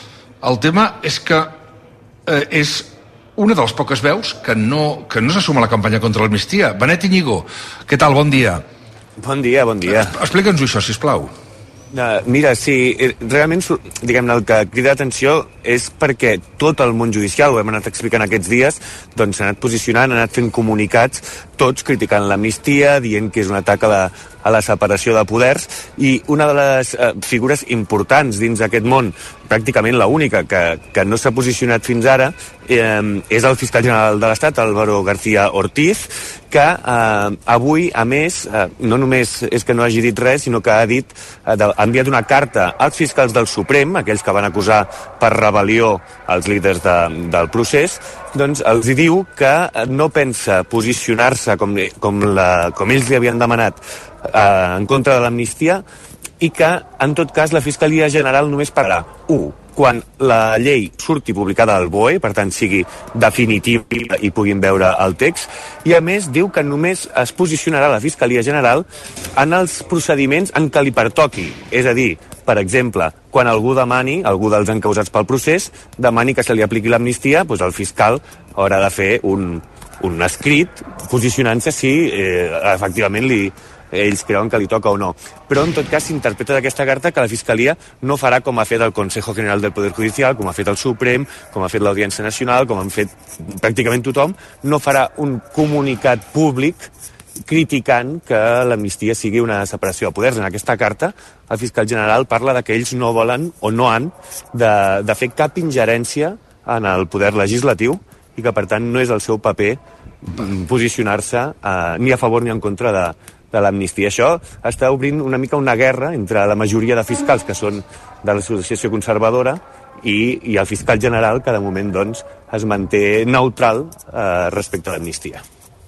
El tema és que eh, és una de les poques veus que no, que no s'assuma a la campanya contra l'amnistia. Benet Iñigo, què tal? Bon dia. Bon dia, bon dia. Explica'ns-ho això, sisplau. Uh, mira, sí, realment, diguem-ne, el que crida atenció és perquè tot el món judicial, ho hem anat explicant aquests dies, doncs s'ha anat posicionant, ha anat fent comunicats, tots criticant l'amnistia, dient que és un atac a la, a la separació de poders, i una de les uh, figures importants dins d'aquest món, pràcticament l'única que, que no s'ha posicionat fins ara, eh, és el fiscal general de l'Estat, Álvaro García Ortiz, que eh, avui, a més, eh, no només és que no hagi dit res, sinó que ha dit, eh, de, ha enviat una carta als fiscals del Suprem, aquells que van acusar per rebel·lió als líders de, del procés, doncs els hi diu que no pensa posicionar-se com, com, la, com ells li havien demanat eh, en contra de l'amnistia, i que, en tot cas, la Fiscalia General només pararà, u, quan la llei surti publicada al B O E, per tant sigui definitiva i puguin veure el text, i a més diu que només es posicionarà la Fiscalia General en els procediments en què li pertoqui. És a dir, per exemple, quan algú demani, algú dels encausats pel procés, demani que se li apliqui l'amnistia, doncs el fiscal haurà de fer un, un escrit posicionant-se si eh, efectivament li ells creuen que li toca o no. Però, en tot cas, s'interpreta d'aquesta carta que la Fiscalia no farà com ha fet el Consejo General del Poder Judicial, com ha fet el Suprem, com ha fet l'Audiència Nacional, com han fet pràcticament tothom, no farà un comunicat públic criticant que l'amnistia sigui una separació de poders. En aquesta carta, el fiscal general parla de que ells no volen o no han de, de fer cap ingerència en el poder legislatiu i que, per tant, no és el seu paper posicionar-se eh, ni a favor ni en contra de de l'amnistia. Això està obrint una mica una guerra entre la majoria de fiscals que són de l'associació conservadora i, i el fiscal general, que de moment doncs, es manté neutral eh, respecte a l'amnistia.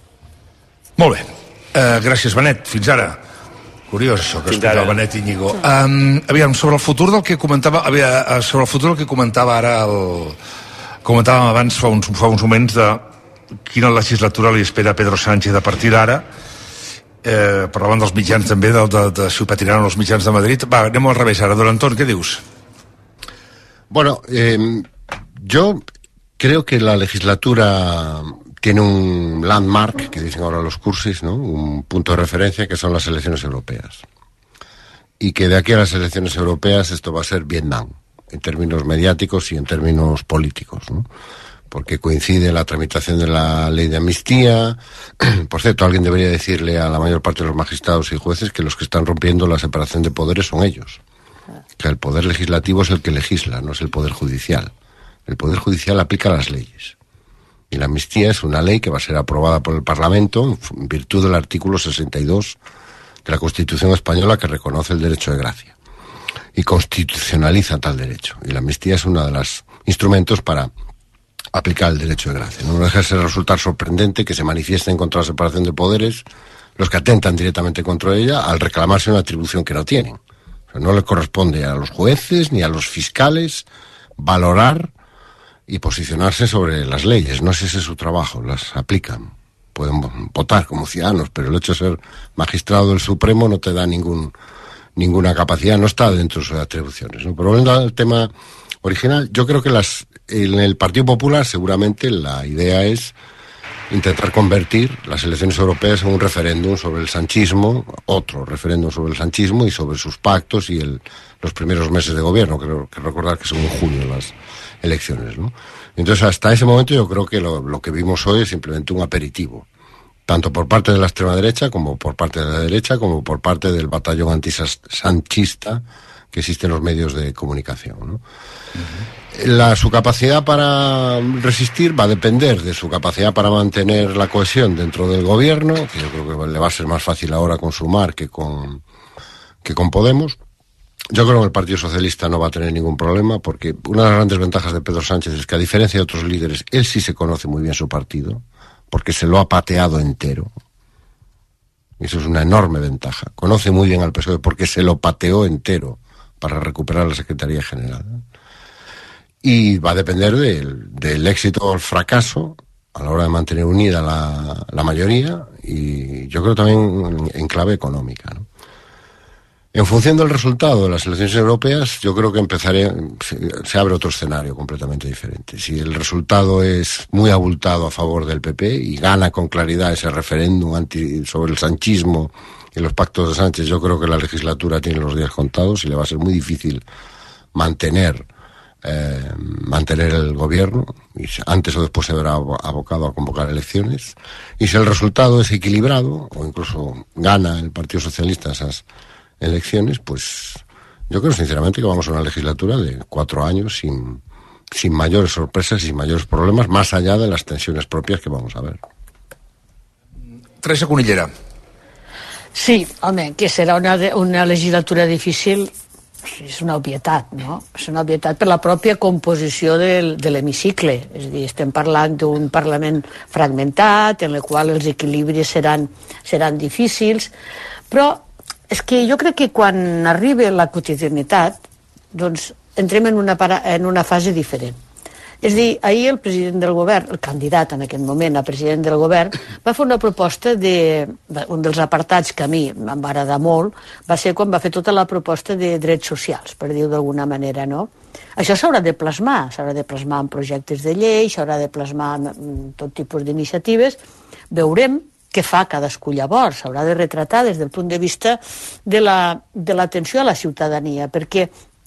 Molt bé. Uh, gràcies, Benet. Fins ara. Curiós, això que explica el Benet Iñigo. Um, aviam, sobre el futur del que comentava... Aviam, sobre el futur del que comentava ara el... Comentàvem abans, fa uns, fa uns moments, de quina legislatura li espera a Pedro Sánchez a partir d'ara. Eh, parlaven dels mitjans també de, de, de si ho patinaran els mitjans de Madrid. Va, anem al revés ara. Don Antón, ¿qué dius? Bueno, eh, yo creo que la legislatura tiene un landmark, que dicen ahora los cursis, ¿no? Un punto de referencia, que son las elecciones europeas, y que de aquí a las elecciones europeas esto va a ser Vietnam, en términos mediáticos y en términos políticos, ¿no? Porque coincide la tramitación de la ley de amnistía. Por cierto, alguien debería decirle a la mayor parte de los magistrados y jueces que los que están rompiendo la separación de poderes son ellos. Que el poder legislativo es el que legisla, no es el poder judicial. El poder judicial aplica las leyes. Y la amnistía es una ley que va a ser aprobada por el Parlamento en virtud del artículo sesenta y dos de la Constitución española, que reconoce el derecho de gracia y constitucionaliza tal derecho. Y la amnistía es uno de los instrumentos para aplicar el derecho de gracia. No deja de resultar sorprendente que se manifiesten contra la separación de poderes los que atentan directamente contra ella al reclamarse una atribución que no tienen. O sea, no le corresponde a los jueces ni a los fiscales valorar y posicionarse sobre las leyes. No es ese su trabajo, las aplican. Pueden votar como ciudadanos, pero el hecho de ser magistrado del Supremo no te da ningún, ninguna capacidad, no está dentro de sus atribuciones, ¿no? Pero volviendo al tema original, yo creo que las en el Partido Popular seguramente la idea es intentar convertir las elecciones europeas en un referéndum sobre el sanchismo, otro referéndum sobre el sanchismo y sobre sus pactos y el, los primeros meses de gobierno. Creo que recordar que son en junio las elecciones, ¿no? Entonces, hasta ese momento yo creo que lo, lo que vimos hoy es simplemente un aperitivo, tanto por parte de la extrema derecha como por parte de la derecha, como por parte del batallón antisanchista que existe en los medios de comunicación, ¿no? Uh-huh. La, su capacidad para resistir va a depender de su capacidad para mantener la cohesión dentro del gobierno, que yo creo que le va a ser más fácil ahora con Sumar que con, que con Podemos. Yo creo que el Partido Socialista no va a tener ningún problema, porque una de las grandes ventajas de Pedro Sánchez es que, a diferencia de otros líderes, él sí se conoce muy bien su partido, porque se lo ha pateado entero. Eso es una enorme ventaja. Conoce muy bien al P S O E porque se lo pateó entero para recuperar la Secretaría General. Y va a depender del, del éxito o el fracaso a la hora de mantener unida la, la mayoría, y yo creo también en, en clave económica, ¿no? En función del resultado de las elecciones europeas, yo creo que empezaré, se, se abre otro escenario completamente diferente. Si el resultado es muy abultado a favor del P P y gana con claridad ese referéndum anti, sobre el sanchismo y los pactos de Sánchez, yo creo que la legislatura tiene los días contados y le va a ser muy difícil mantener eh, mantener el gobierno, y antes o después se verá abocado a convocar elecciones. Y si el resultado es equilibrado, o incluso gana el Partido Socialista esas elecciones, pues yo creo sinceramente que vamos a una legislatura de cuatro años sin, sin mayores sorpresas y sin mayores problemas, más allá de las tensiones propias que vamos a ver. Teresa Cunillera. Sí, home, que serà una, una legislatura difícil, és una obvietat, no? És una obvietat per la pròpia composició del, de l'hemicicle. És a dir, estem parlant d'un Parlament fragmentat, en el qual els equilibris seran, seran difícils, però és que jo crec que quan arribi la quotidianitat, doncs entrem en una, para, en una fase diferent. És a dir, ahir el president del govern, el candidat en aquest moment a president del govern, va fer una proposta de, un dels apartats que a mi em va agradar molt, va ser quan va fer tota la proposta de drets socials, per dir-ho d'alguna manera, no? Això s'haurà de plasmar, s'haurà de plasmar en projectes de llei, s'haurà de plasmar en tot tipus d'iniciatives. Veurem què fa cadascú llavors, s'haurà de retratar des del punt de vista de l'atenció a la ciutadania, perquè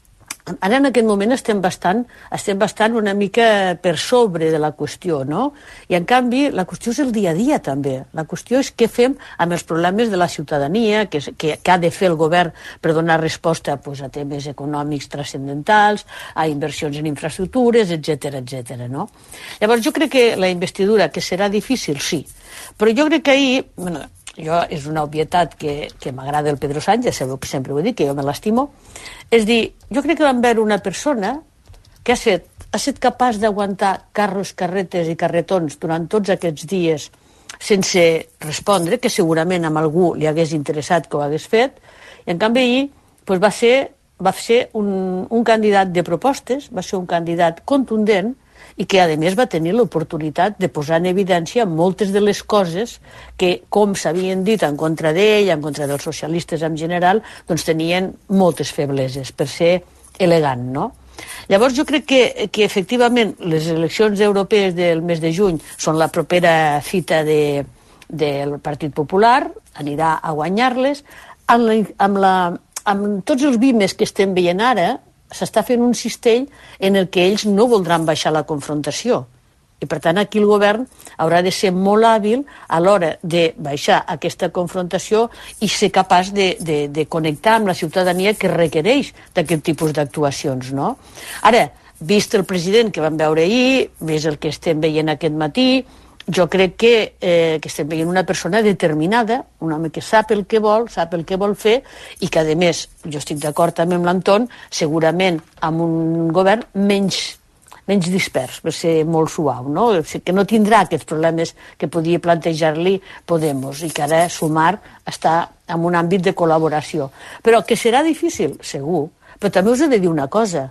ara en aquest moment estem bastant, estem bastant una mica per sobre de la qüestió, no? I en canvi la qüestió és el dia a dia també. La qüestió és què fem amb els problemes de la ciutadania, que, que, que ha de fer el govern per donar resposta pues, a temes econòmics transcendentals, a inversions en infraestructures, etcètera, etcètera, no? Llavors jo crec que la investidura, que serà difícil, sí, però jo crec que ahir, bueno, jo és una obvietat que, que m'agrada el Pedro Sánchez, sabeu que sempre ho he dit, que jo me l'estimo, és dir, jo crec que vam veure una persona que ha set, ha set capaç d'aguantar carros, carretes i carretons durant tots aquests dies sense respondre, que segurament a algú li hagués interessat que ho hagués fet, i en canvi ahir pues, va ser, va ser un, un candidat de propostes, va ser un candidat contundent, i que, a més, va tenir l'oportunitat de posar en evidència moltes de les coses que, com s'havien dit en contra d'ell, en contra dels socialistes en general, doncs tenien moltes febleses, per ser elegant, no? Llavors, jo crec que, que efectivament, les eleccions europees del mes de juny són la propera fita de, del Partit Popular, anirà a guanyar-les. Amb, la, amb, la, amb tots els bimes que estem veient ara, s'està fent un cistell en el que ells no voldran baixar la confrontació. I, per tant, aquí el govern haurà de ser molt hàbil a l'hora de baixar aquesta confrontació i ser capaç de, de, de connectar amb la ciutadania que requereix d'aquest tipus d'actuacions, no? Ara, vist el president que vam veure ahir, vist el que estem veient aquest matí, jo crec que, eh, que estem veient una persona determinada, un home que sap el que vol, sap el que vol fer, i que, a més, jo estic d'acord també amb l'Anton, segurament amb un govern menys, menys dispers, per ser molt suau, no? O sigui, que no tindrà aquests problemes que podia plantejar-li Podemos, i que ara Sumar està en un àmbit de col·laboració. Però que serà difícil, segur. Però també us he de dir una cosa.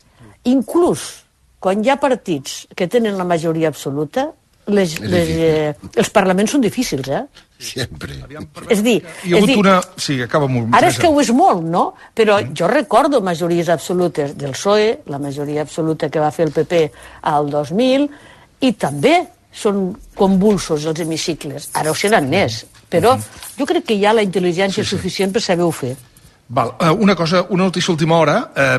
Inclús quan hi ha partits que tenen la majoria absoluta, Les, les, eh, els parlaments són difícils, eh? Sempre. És dir, hi ha hagut dir una... Sí, acaba molt... Ara és que ho és molt, no? Però mm. jo recordo majories absolutes del P S O E, la majoria absoluta que va fer el P P al dos mil, i també són convulsos els hemicicles. Ara ho seran més, però jo crec que hi ha la intel·ligència sí, sí. suficient per saber-ho fer. Val. Una cosa, una notícia última hora.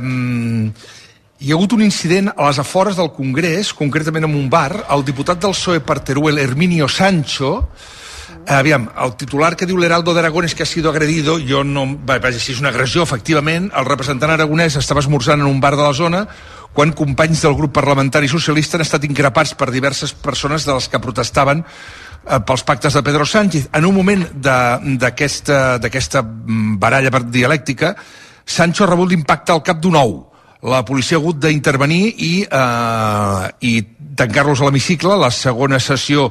Um, hi ha hagut un incident a les afores del Congrés, concretament en un bar. El diputat del P S O E per Teruel, Herminio Sancho, aviam, el titular que diu l'Heraldo de Aragón és que ha sido agredido, jo no... Vaja, si és una agressió, efectivament, el representant aragonès estava esmorzant en un bar de la zona quan companys del grup parlamentari socialista han estat increpats per diverses persones de les que protestaven eh, pels pactes de Pedro Sánchez. En un moment d'aquesta baralla dialèctica, Sancho ha rebut l'impacte al cap d'un ou. La policia ha hagut d'intervenir i, eh, i tancar-los a l'hemicicle. La segona sessió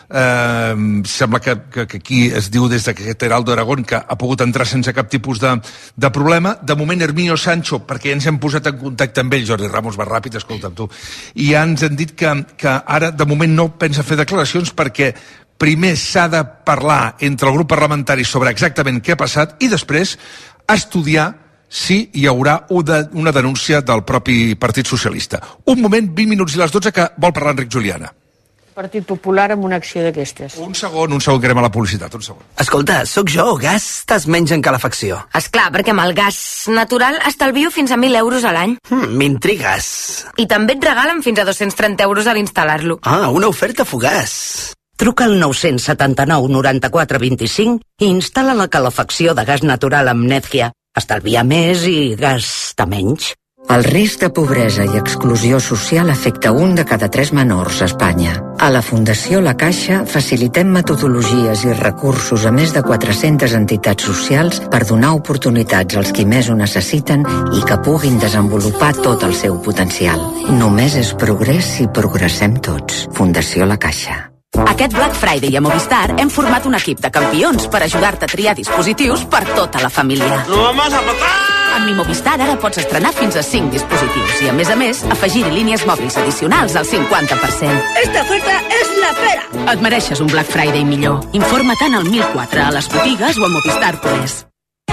eh, sembla que, que, que aquí es diu des d'aquest Heraldo Aragón que ha pogut entrar sense cap tipus de, de problema. De moment, Herminio Sancho, perquè ja ens hem posat en contacte amb ell, Jordi Ramos va ràpid, escolta'm tu, i ja ens han dit que, que ara de moment no pensa fer declaracions perquè primer s'ha de parlar entre el grup parlamentari sobre exactament què ha passat i després estudiar si hi haurà una, una denúncia del propi Partit Socialista. Un moment, vint minuts i les dotze, que vol parlar Enric Juliana. Partit Popular amb una acció d'aquestes. Un segon, un segon, que anem a la publicitat, un segon. Escolta, sóc jo o gastes menys en calefacció? Esclar, perquè amb el gas natural estalvio fins a mil euros a l'any. Hmm, m'intrigues. I també et regalen fins a dos-cents trenta euros a l'instal·lar-lo. Ah, una oferta fugaç. Truca al nou setanta-nou noranta-quatre vint-i-cinc i instal·la la calefacció de gas natural amb Netgia. Estalviar més i gastar menys. El risc de pobresa i exclusió social afecta un de cada tres menors a Espanya. A la Fundació La Caixa facilitem metodologies i recursos a més de quatre-centes entitats socials per donar oportunitats als qui més ho necessiten i que puguin desenvolupar tot el seu potencial. Només és progrés si progressem tots. Fundació La Caixa. Aquest Black Friday a Movistar hem format un equip de campions per ajudar-te a triar dispositius per tota la família. ¡No vamos a matar! Amb mi Movistar ara pots estrenar fins a cinc dispositius i, a més a més, afegir-hi línies mòbils addicionals al cinquanta per cent. Esta oferta és la pera! Et mereixes un Black Friday millor. Informa't al mil quatre a les botigues o a movistar punt es.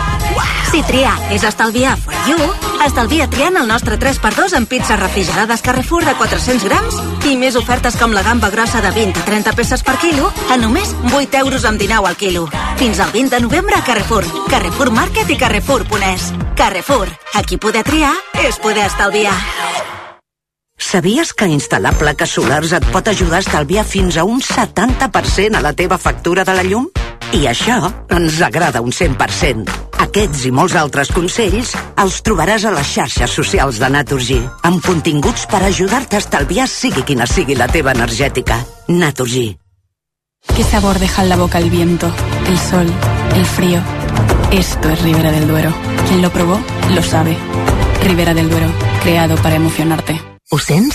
Si triar és estalviar for you, estalvia triant el nostre tres per dos en pizzas refrigerades Carrefour de quatre-cents grams i més ofertes com la gamba grossa de vint a trenta peces per quilo a només vuit euros amb dinou al quilo. Fins al vint de novembre a Carrefour, Carrefour Market i Carrefour punt es. Carrefour, aquí poder triar és poder estalviar. Sabies que instal·lar plaques solars et pot ajudar a estalviar fins a un setanta per cent a la teva factura de la llum? I això ens agrada un cent per cent. Aquests i molts altres consells els trobaràs a les xarxes socials de Naturgy, amb continguts per ajudar-te a estalviar sigui quina sigui la teva energètica. Naturgy. ¿Qué sabor deja en la boca el viento, el sol, el frío? Esto es Ribera del Duero. Quien lo probó, lo sabe. Ribera del Duero, creado para emocionarte. Ho sents?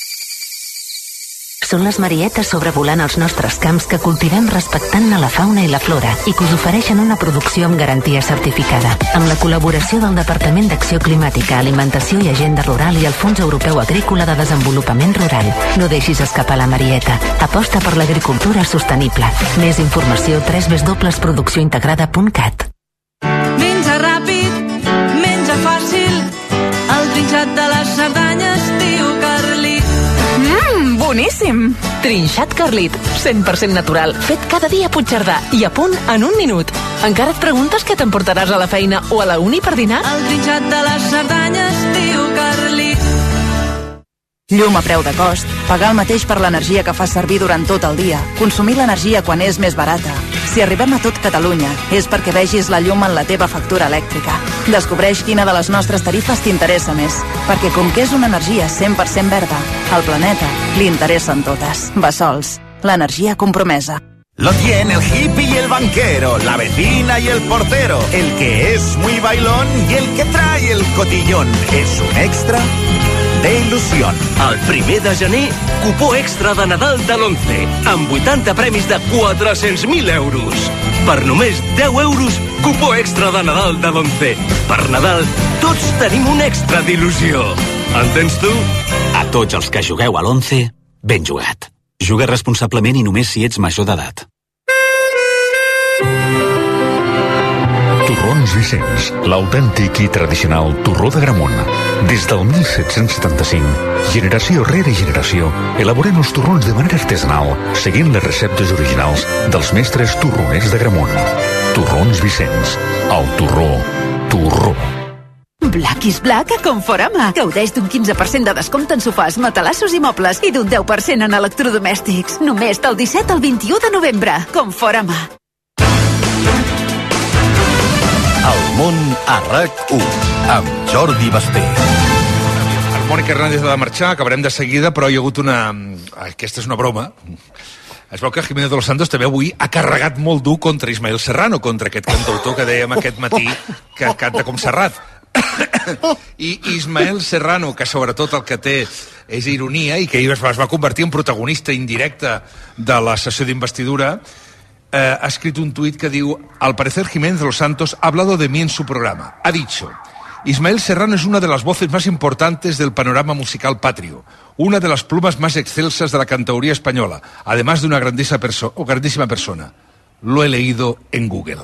Són les marietes sobrevolant els nostres camps que cultivem respectant la fauna i la flora i que us ofereixen una producció amb garantia certificada. Amb la col·laboració del Departament d'Acció Climàtica, Alimentació i Agenda Rural i el Fons Europeu Agrícola de Desenvolupament Rural. No deixis escapar la marieta. Aposta per l'agricultura sostenible. Més informació a w w w punt producció integrada punt cat. Menja ràpid, menja fàcil, el trinxat de les Cerdanyes, tio Carlit. Mmm, boníssim! Trinxat Carlit, cent per cent natural, fet cada dia a Puigcerdà i a punt en un minut. Encara et preguntes què t'emportaràs a la feina o a la uni per dinar? El trinxat de les Cerdanyes, tio Carlit. Llum a preu de cost, pagar el mateix per l'energia que fas servir durant tot el dia, consumir l'energia quan és més barata. Si arribem a tot Catalunya, és perquè vegis la llum en la teva factura elèctrica. Descobreix quina de les nostres tarifes t'interessa més, perquè com que és una energia cent per cent verda, al planeta li interessen totes. Bessols, l'energia compromesa. Lo tiene el hippie y el banquero, la vecina y el portero, el que es muy bailón y el que trae el cotillón. Es un extra de il·lusió. El primer de gener, cupó extra de Nadal de l'Once, amb vuitanta premis de quatre-cents mil euros. Per només deu euros, cupó extra de Nadal de l'Once. Per Nadal, tots tenim un extra d'il·lusió. Entens tu? A tots els que jugueu a l'Once, ben jugat. Juga responsablement i només si ets major d'edat. Torrons Vicenç, l'autèntic i tradicional torró de Gramunt. Des del mil set-cents setanta-cinc, generació rere generació, elaborem els torrons de manera artesanal, seguint les receptes originals dels mestres torroners d'Agramunt. Torrons Vicenç. El torró. Torró. Black is Black a Conforama. Gaudeix d'un quinze per cent de descompte en sofàs, matalassos i mobles i d'un deu per cent en electrodomèstics. Només del disset al vint-i-u de novembre. Conforama. El món a RAC u amb Jordi Basté. El Mònica Hernández ha de marxar, acabarem de seguida, però hi ha hagut una... Aquesta és una broma. Es veu que Jiménez de los Santos també avui ha carregat molt dur contra Ismael Serrano, contra aquest cantautor que dèiem aquest matí que canta com Serrat. I Ismael Serrano, que sobretot el que té és ironia i que es va convertir en protagonista indirecte de la sessió d'investidura, eh, ha escrit un tuit que diu: al parecer Jiménez de los Santos ha hablado de mí en su programa. Ha dicho: Ismael Serrano es una de las voces más importantes del panorama musical patrio, una de las plumas más excelsas de la cantauría española, además de una grandísima, perso- o grandísima persona. Lo he leído en Google.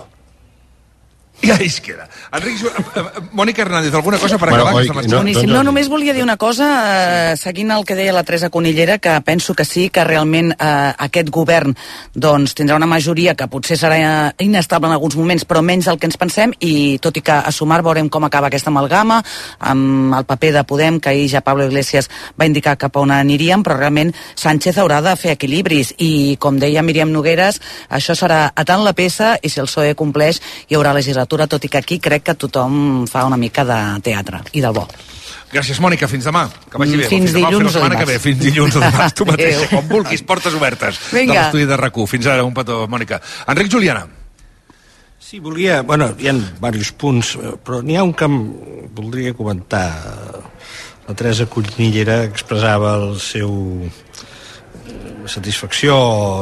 I ahí es queda. Enric, Mònica Hernández, alguna cosa per acabar? Bueno, oi, no, Boníssim. No, només volia dir una cosa, eh, seguint el que deia la Teresa Conillera, que penso que sí, que realment eh, aquest govern doncs, tindrà una majoria que potser serà inestable en alguns moments, però menys del que ens pensem, i tot i que a sumar veurem com acaba aquesta amalgama, amb el paper de Podem, que ahir ja Pablo Iglesias va indicar cap a on aniríem, però realment Sánchez haurà de fer equilibris, i com deia Míriam Nogueres, això serà atant la peça, i si el P S O E compleix, hi haurà legislatura, tot i que aquí crec que tothom fa una mica de teatre, i del bo. Gràcies, Mònica, fins demà. Que vagi bé. Fins, fins dilluns o dimarts. Que ve. Fins dilluns o dimarts, tu mateix, com vulguis, portes obertes. Vinga. De l'estudi de R A C u. Fins ara, un petó, Mònica. Enric Juliana. Sí, volia... Bueno, hi ha diversos punts, però n'hi ha un que em voldria comentar. La Teresa Conillera expressava el seu satisfacció,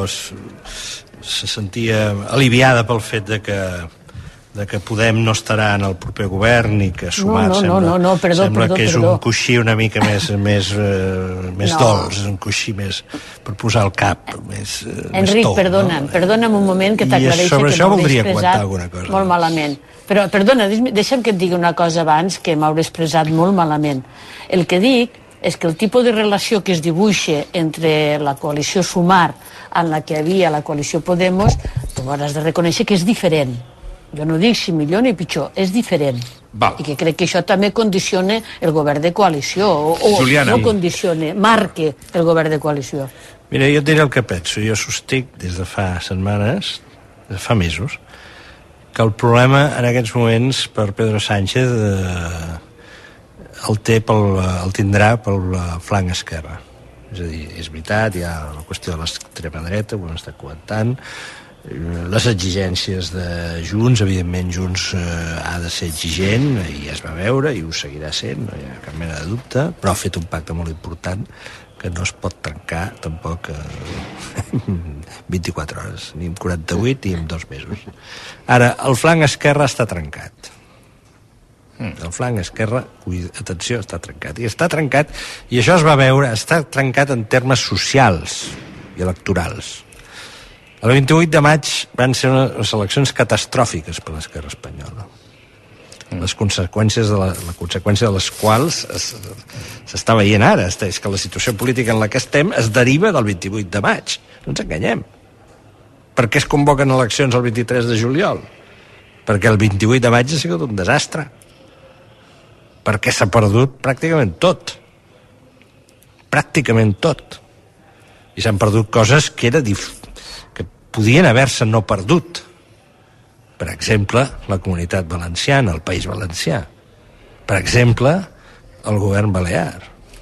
se sentia aliviada pel fet de que de que Podem no estarà en el proper govern i que Sumar no, no, sembla, no, no, perdó, sembla perdó, que és perdó. un coixí una mica més, més, uh, més No. dolç, un coixí més per posar al cap, més, uh, més Enric, tou. perdona'm, no? perdona'm un moment que I t'aclareixi sobre que això m'hauré voldria comentar expressat alguna cosa. molt malament. Però, perdona, dis- deixa'm que et digui una cosa abans, que m'hauré expressat molt malament. El que dic és que el tipus de relació que es dibuixa entre la coalició Sumar en la que havia la coalició Podemos, tu hauràs de reconèixer que és diferent. Jo no dic si millor ni pitjor, és diferent. Val. I que crec que això també condiciona el govern de coalició, o, o Juliana. no condiciona, marque el govern de coalició. Mira, jo et diré el que penso. Jo sostic des de fa setmanes, des de fa mesos, que el problema en aquests moments per Pedro Sánchez eh, el, té pel, el tindrà pel flanc esquerre. És a dir, és veritat, hi ha la qüestió de l'extrema dreta, ho hem estat comentant, les exigències de Junts, evidentment Junts eh, ha de ser exigent, i ja es va veure i ho seguirà sent, no hi ha cap mena de dubte, però ha fet un pacte molt important que no es pot trencar tampoc eh, vint-i-quatre hores, ni en quaranta-vuit ni en dos mesos. Ara, el flanc esquerre està trencat. El flanc esquerre, atenció, està trencat. I està trencat, i això es va veure, està trencat en termes socials i electorals. El vint-i-vuit de maig van ser unes eleccions catastròfiques per l'esquerra espanyola. Les conseqüències de la, la conseqüència de les quals s'està veient ara. És que la situació política en la que estem es deriva del vint-i-vuit de maig. No ens enganyem. Per què es convoquen eleccions el vint-i-tres de juliol? Perquè el vint-i-vuit de maig ha sigut un desastre. Perquè s'ha perdut pràcticament tot. Pràcticament tot. I s'han perdut coses que era difícil, podien haver-se no perdut. Per exemple, la Comunitat Valenciana, el País Valencià. Per exemple, el govern balear.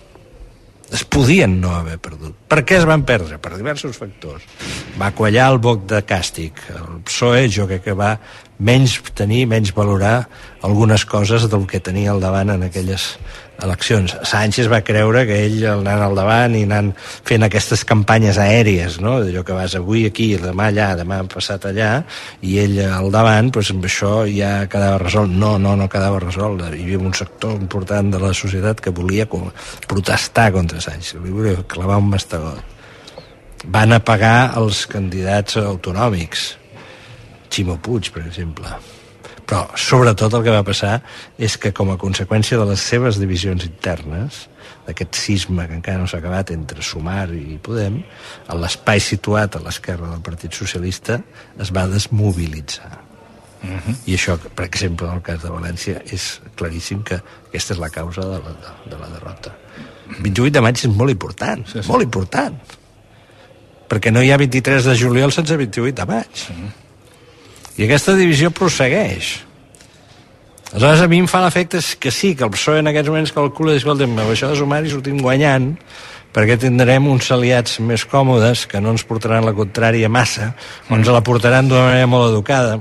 Es podien no haver perdut. Per què es van perdre? Per diversos factors. Va quallar el boc de càstig. El P S O E jo crec que va menys tenir, menys valorar algunes coses del que tenia al davant en aquelles eleccions. Sánchez va creure que ell anant al davant i anant fent aquestes campanyes aèries, no? Allò que vas avui aquí, demà allà, demà passat allà, i ell al davant, doncs amb això ja quedava resolt. No, no, no quedava resolt. Hi havia un sector important de la societat que volia protestar contra Sánchez, li volia clavar un mastegot. Van apagar els candidats autonòmics, Ximo Puig, per exemple. Però, sobretot, el que va passar és que, com a conseqüència de les seves divisions internes, d'aquest cisma que encara no s'ha acabat entre Sumar i Podem, l'espai situat a l'esquerra del Partit Socialista es va desmobilitzar. Uh-huh. I això, per exemple, en el cas de València, és claríssim que aquesta és la causa de la, de, de la derrota. vint-i-vuit de maig és molt important, sí, sí. molt important, perquè no hi ha vint-i-tres de juliol sense vint-i-vuit de maig. Uh-huh. I aquesta divisió prossegueix. Aleshores, a mi em fa l'efecte que sí, que el P S O E en aquests moments calcula, escolta'm, amb això de Sumar i sortim guanyant, perquè tindrem uns aliats més còmodes que no ens portaran la contrària massa, o ens la portaran d'una manera molt educada,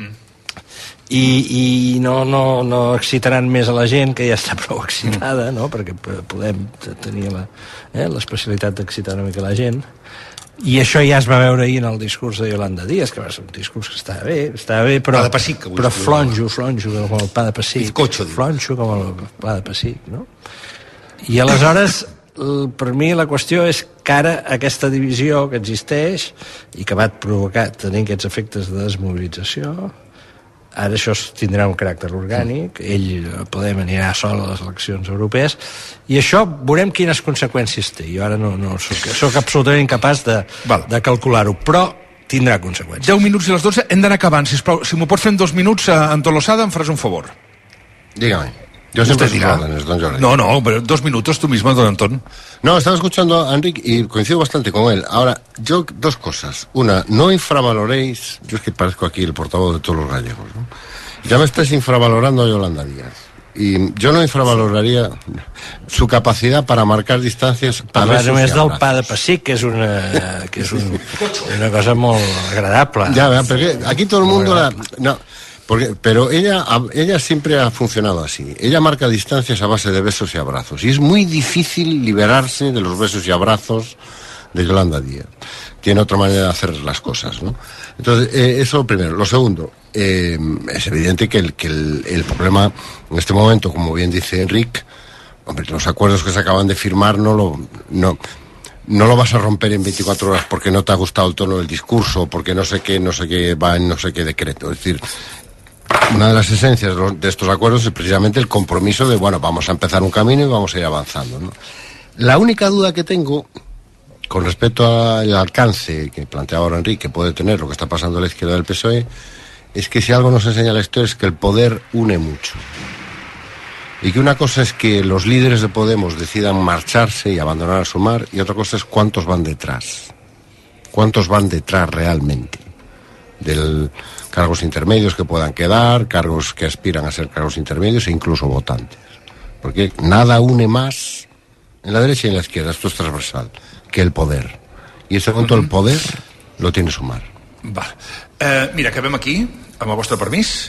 i, i no, no, no excitaran més a la gent, que ja està prou excitada, no? Perquè podem tenir la, eh, l'especialitat d'excitar una mica la gent. I això ja es va veure ahir en el discurs de Yolanda Díaz, que va ser un discurs que estava bé, estava bé, però, pessic, però flonjo, flonjo, com el pa de pessic. Cotxo, flonjo com el pa de pessic, no? I aleshores, per mi la qüestió és que ara aquesta divisió que existeix i que va provocar tenir aquests efectes de desmobilització, ara això tindrà un caràcter orgànic, ell Podem anirà sol a les eleccions europees, i això veurem quines conseqüències té. Jo ara no, no soc, soc absolutament incapaç de, de calcular-ho, però tindrà conseqüències. deu minuts i les dotze, hem d'anar acabant, sisplau. Si m'ho pots fer en dos minuts, Anton Losada, em faràs un favor. Dígame. Yo siempre sus órdenes, don Jordi. No, no, pero dos minutos tú mismo, don Antón. No, estaba escuchando a Enrique y coincido bastante con él. Ahora, yo, dos cosas. Una, no infravaloréis, yo es que parezco aquí el portavoz de todos los gallegos, ¿no? Ya me estáis infravalorando a Yolanda Díaz. Y yo no infravaloraría su capacidad para marcar distancias. Parlar només del pa de pessic, que és una, que és un, una cosa molt agradable. Ya, porque aquí todo el mundo la... No, Porque, pero ella, ella siempre ha funcionado así. Ella marca distancias a base de besos y abrazos. Y es muy difícil liberarse de los besos y abrazos de Yolanda Díaz. Tiene otra manera de hacer las cosas, ¿no? Entonces, eh, eso primero. Lo segundo, eh, es evidente que, el, que el, el problema en este momento, como bien dice Enrique, hombre, los acuerdos que se acaban de firmar no lo... No, no lo vas a romper en veinticuatro horas porque no te ha gustado el tono del discurso, porque no sé qué, no sé qué va en no sé qué decreto. Es decir... Una de las esencias de estos acuerdos es precisamente el compromiso de, bueno, vamos a empezar un camino y vamos a ir avanzando, ¿no? La única duda que tengo con respecto al alcance que planteaba ahora Enrique, que puede tener lo que está pasando a la izquierda del P S O E, es que si algo nos enseña la historia es que el poder une mucho. Y que una cosa es que los líderes de Podemos decidan marcharse y abandonar a Sumar, y otra cosa es cuántos van detrás. ¿Cuántos van detrás realmente? Del cargos intermedios que puedan quedar, cargos que aspiran a ser cargos intermedios e incluso votantes. Porque nada une más en la derecha y en la izquierda, esto es transversal, que el poder. I en este momento el poder lo tiene Sumar. Va. Eh, mira, acabem aquí, amb el vostre permís.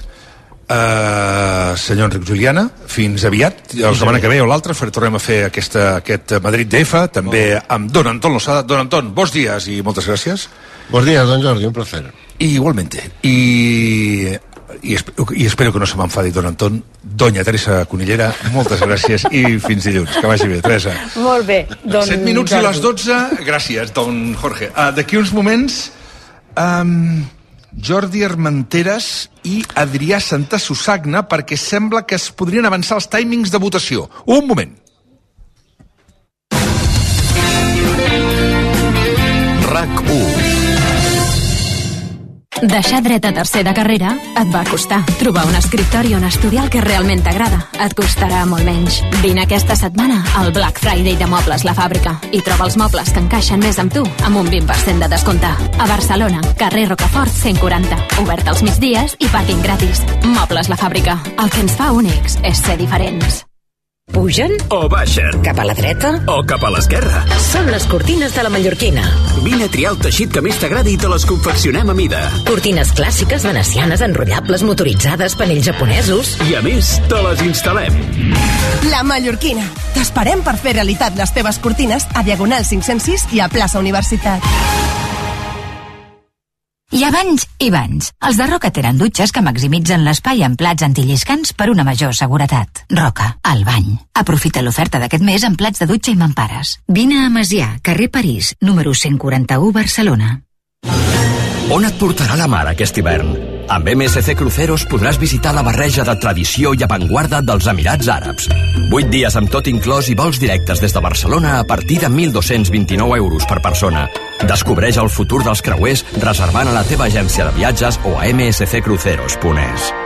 Uh, senyor Enric Juliana, fins aviat. La setmana que ve o l'altra tornem a fer aquesta, aquest Madrid D F, també amb don Antón Losada. Don Antón, bons dies i moltes gràcies. Bons dies, don Jordi, un placer. Y igualmente. Y, y, y espero que no se m'enfadi don Antón. Doña Teresa Cunillera, moltes gràcies i fins dilluns. Que vagi bé, Teresa. Molt bé, don Set minuts Jordi. I les dotze. Gràcies, don Jorge. Uh, D'aquí uns moments... Um, Jordi Armenteres i Adrià Santasusagna, perquè sembla que es podrien avançar els timings de votació. Un moment. RAC u. Deixar dret a tercer de carrera et va costar. Trobar un escriptori on estudiar el que realment t'agrada et costarà molt menys. Vine aquesta setmana al Black Friday de Mobles La Fàbrica i troba els mobles que encaixen més amb tu amb un vint per cent de descompte. A Barcelona, carrer Rocafort cent quaranta. Obert als migdies i pàrquing gratis. Mobles La Fàbrica. El que ens fa únics és ser diferents. Pugen o baixen, cap a la dreta o cap a l'esquerra. Són les cortines de la Mallorquina. Vine a triar el teixit que més t'agradi i te les confeccionem a mida. Cortines clàssiques, venecianes, enrotllables, motoritzades, panells japonesos. I a més, te les instal·lem. La Mallorquina. T'esperem per fer realitat les teves cortines a Diagonal cinc-cents sis i a plaça Universitat. Hi ha banys i banys. Els de Roca tenen dutxes que maximitzen l'espai amb plats antilliscants per una major seguretat. Roca, el bany. Aprofita l'oferta d'aquest mes amb plats de dutxa i mampares. Vine a Masià, carrer París, número cent quaranta-u, Barcelona. On et portarà la mar aquest hivern? Amb M S C Cruceros podràs visitar la barreja de tradició i avantguarda dels Emirats Àrabs. Vuit dies amb tot inclòs i vols directes des de Barcelona a partir de mil dos-cents vint-i-nou euros per persona. Descobreix el futur dels creuers reservant a la teva agència de viatges o a m s c cruceros punt e s.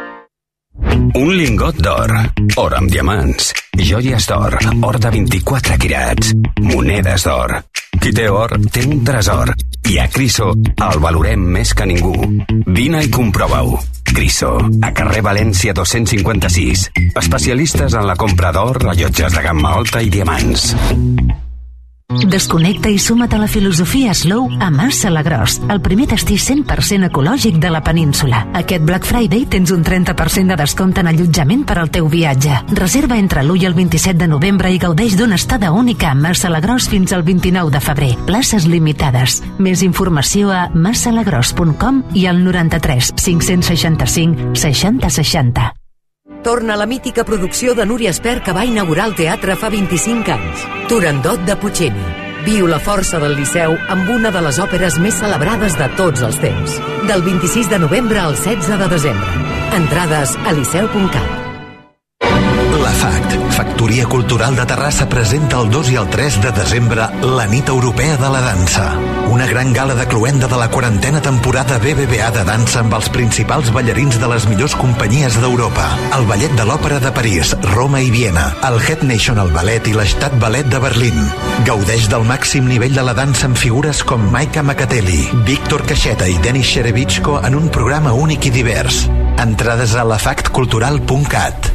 Un lingot d'or, or amb diamants, joies d'or, or de vint-i-quatre quirats, monedes d'or. Qui té or, té un tresor. I a Criso el valorem més que ningú. Vine i comprova-ho. Criso, a carrer València dos-cents cinquanta-sis. Especialistes en la compra d'or, rellotges de gamma alta i diamants. Desconnecta i suma't a la filosofia Slow a Mas Salagrós, el primer destí cent per cent ecològic de la península. Aquest Black Friday tens un trenta per cent de descompte en allotjament per al teu viatge. Reserva entre l'u i el vint-i-set de novembre i gaudeix d'una estada única a Mas Salagrós fins al vint-i-nou de febrer. Places limitades. Més informació a mas salagrós punt com i al noranta-tres cinc-cents seixanta-cinc seixanta seixanta. Torna la mítica producció de Núria Espert que va inaugurar el teatre fa vint-i-cinc anys. Turandot de Puccini. Viu la força del Liceu amb una de les òperes més celebrades de tots els temps. Del vint-i-sis de novembre al setze de desembre. Entrades a liceu punt cat. La FACT, Factoria Cultural de Terrassa, presenta el dos i el tres de desembre la Nit Europea de la Dansa. Una gran gala de cloenda de la quarantena temporada B B V A de dansa amb els principals ballarins de les millors companyies d'Europa. El Ballet de l'Òpera de París, Roma i Viena, el Het National Ballet i l'Estat Ballet de Berlín. Gaudeix del màxim nivell de la dansa amb figures com Maika Makateli, Víctor Caixeta i Denis Sherevichko en un programa únic i divers. Entrades a la fact cultural punt cat.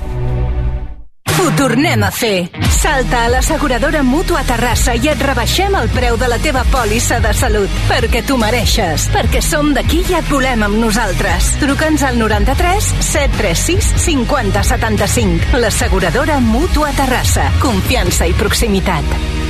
Ho tornem a fer. Salta a l'asseguradora Mútua Terrassa i et rebaixem el preu de la teva pòlissa de salut. Perquè tu mereixes. Perquè som d'aquí i et volem amb nosaltres. Truca'ns al noranta-tres set tres sis cinquanta setanta-cinc. L'asseguradora Mútua Terrassa. Confiança i proximitat.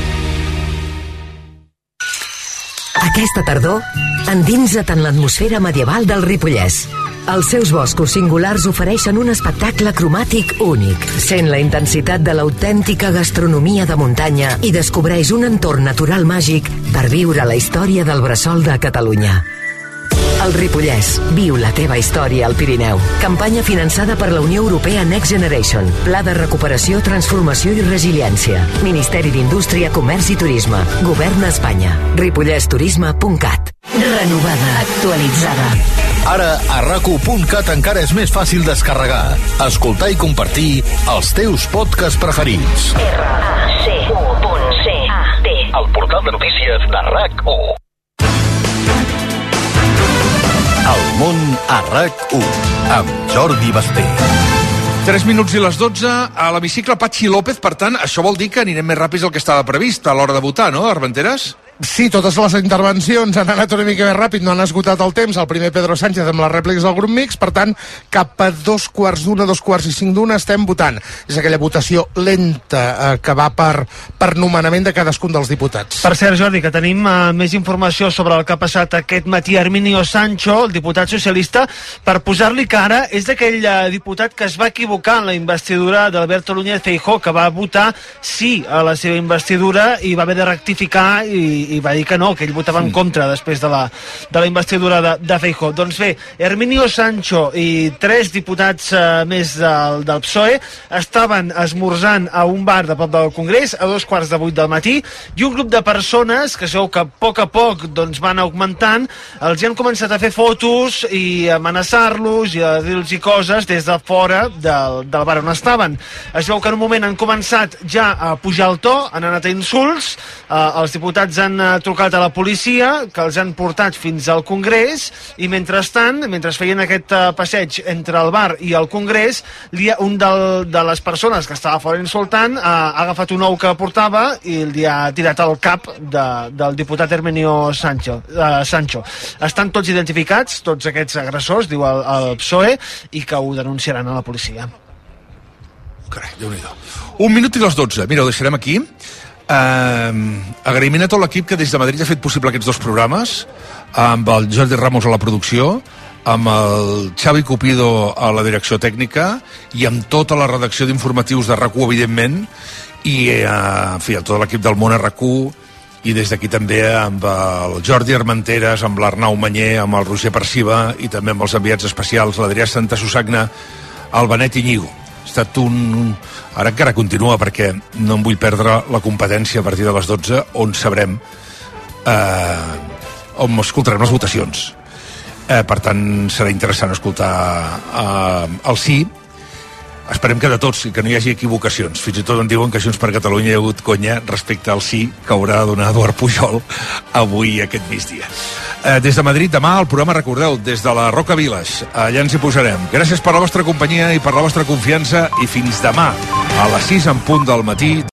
Aquesta tardor, endinsa't en l'atmosfera medieval del Ripollès. Els seus boscos singulars ofereixen un espectacle cromàtic únic. Sent la intensitat de l'autèntica gastronomia de muntanya i descobreix un entorn natural màgic per viure la història del bressol de Catalunya. El Ripollès. Viu la teva història al Pirineu. Campanya finançada per la Unió Europea Next Generation. Pla de recuperació, transformació i resiliència. Ministeri d'Indústria, Comerç i Turisme. Govern d'Espanya. ripollès turisme punt cat. Renovada. Actualitzada. Ara, a rac u punt cat encara és més fàcil descarregar, escoltar i compartir els teus podcasts preferits. R A C U punt C A T. El portal de notícies de RAC u. El món a RAC u, amb Jordi Basté. tres minuts i les dotze, a l'hemicicle Patxi López, per tant, això vol dir que anirem més ràpids del que estava previst a l'hora de votar, no, Armenteres? Sí, totes les intervencions han anat una mica més ràpid, no han esgotat el temps. El primer Pedro Sánchez amb les rèpliques del grup mix, per tant, cap a dos quarts d'una, dos quarts i cinc d'una estem votant. És aquella votació lenta eh, que va per, per nomenament de cadascun dels diputats. Per cert, Jordi, que tenim uh, més informació sobre el que ha passat aquest matí a Herminio Sancho, el diputat socialista, per posar-li cara, és d'aquell uh, diputat que es va equivocar en la investidura d'Alberto Núñez Feijóo, que va votar sí a la seva investidura i va haver de rectificar i i va dir que no, que ell votava en contra després de la, de la investidura de, de Feijóo. Doncs bé, Herminio Sancho i tres diputats eh, més del, del P S O E estaven esmorzant a un bar de prop del Congrés a dos quarts de vuit del matí i un grup de persones, que sabeu que a poc a poc doncs, van augmentant, els hi han començat a fer fotos i amenaçar-los i a dir-los coses des de fora del, del bar on estaven. Es veu que en un moment han començat ja a pujar el to, han anat a insults, eh, els diputats han trucat a la policia, que els han portat fins al Congrés, i mentrestant, mentre feien aquest uh, passeig entre el bar i el Congrés, li ha, un del, de les persones que estava fora insultant uh, ha agafat un ou que portava i li ha tirat al cap de, del diputat Herminio Sancho, uh, Sancho. Estan tots identificats, tots aquests agressors, diu el, el P S O E, i que ho denunciaran a la policia. Carai, Déu-n'hi-do. Un minut i les dotze. Mira, ho deixarem aquí. Uh, agraïment a tot l'equip que des de Madrid ha fet possible aquests dos programes, amb el Jordi Ramos a la producció, amb el Xavi Cupido a la direcció tècnica i amb tota la redacció d'informatius de RAC u, evidentment, i uh, en fi, a tot l'equip del món a RAC u i des d'aquí també amb el Jordi Armenteres, amb l'Arnau Manyer, amb el Roger Perciba i també amb els enviats especials, l'Adrià Santa Susagna, el Benet Iñigo. Ha estat un... Ara encara continua perquè no em vull perdre la competència a partir de les dotze on sabrem eh, on escoltarem les votacions. Eh, per tant, serà interessant escoltar eh, el sí. Esperem que de tots i que no hi hagi equivocacions. Fins i tot em diuen que Junts per Catalunya hi ha hagut conya respecte al sí que haurà de donar Eduard Pujol avui aquest migdia. Eh, des de Madrid, demà, el programa, recordeu, des de la Roca Village. Allà ens hi posarem. Gràcies per la vostra companyia i per la vostra confiança i fins demà a les sis en punt del matí.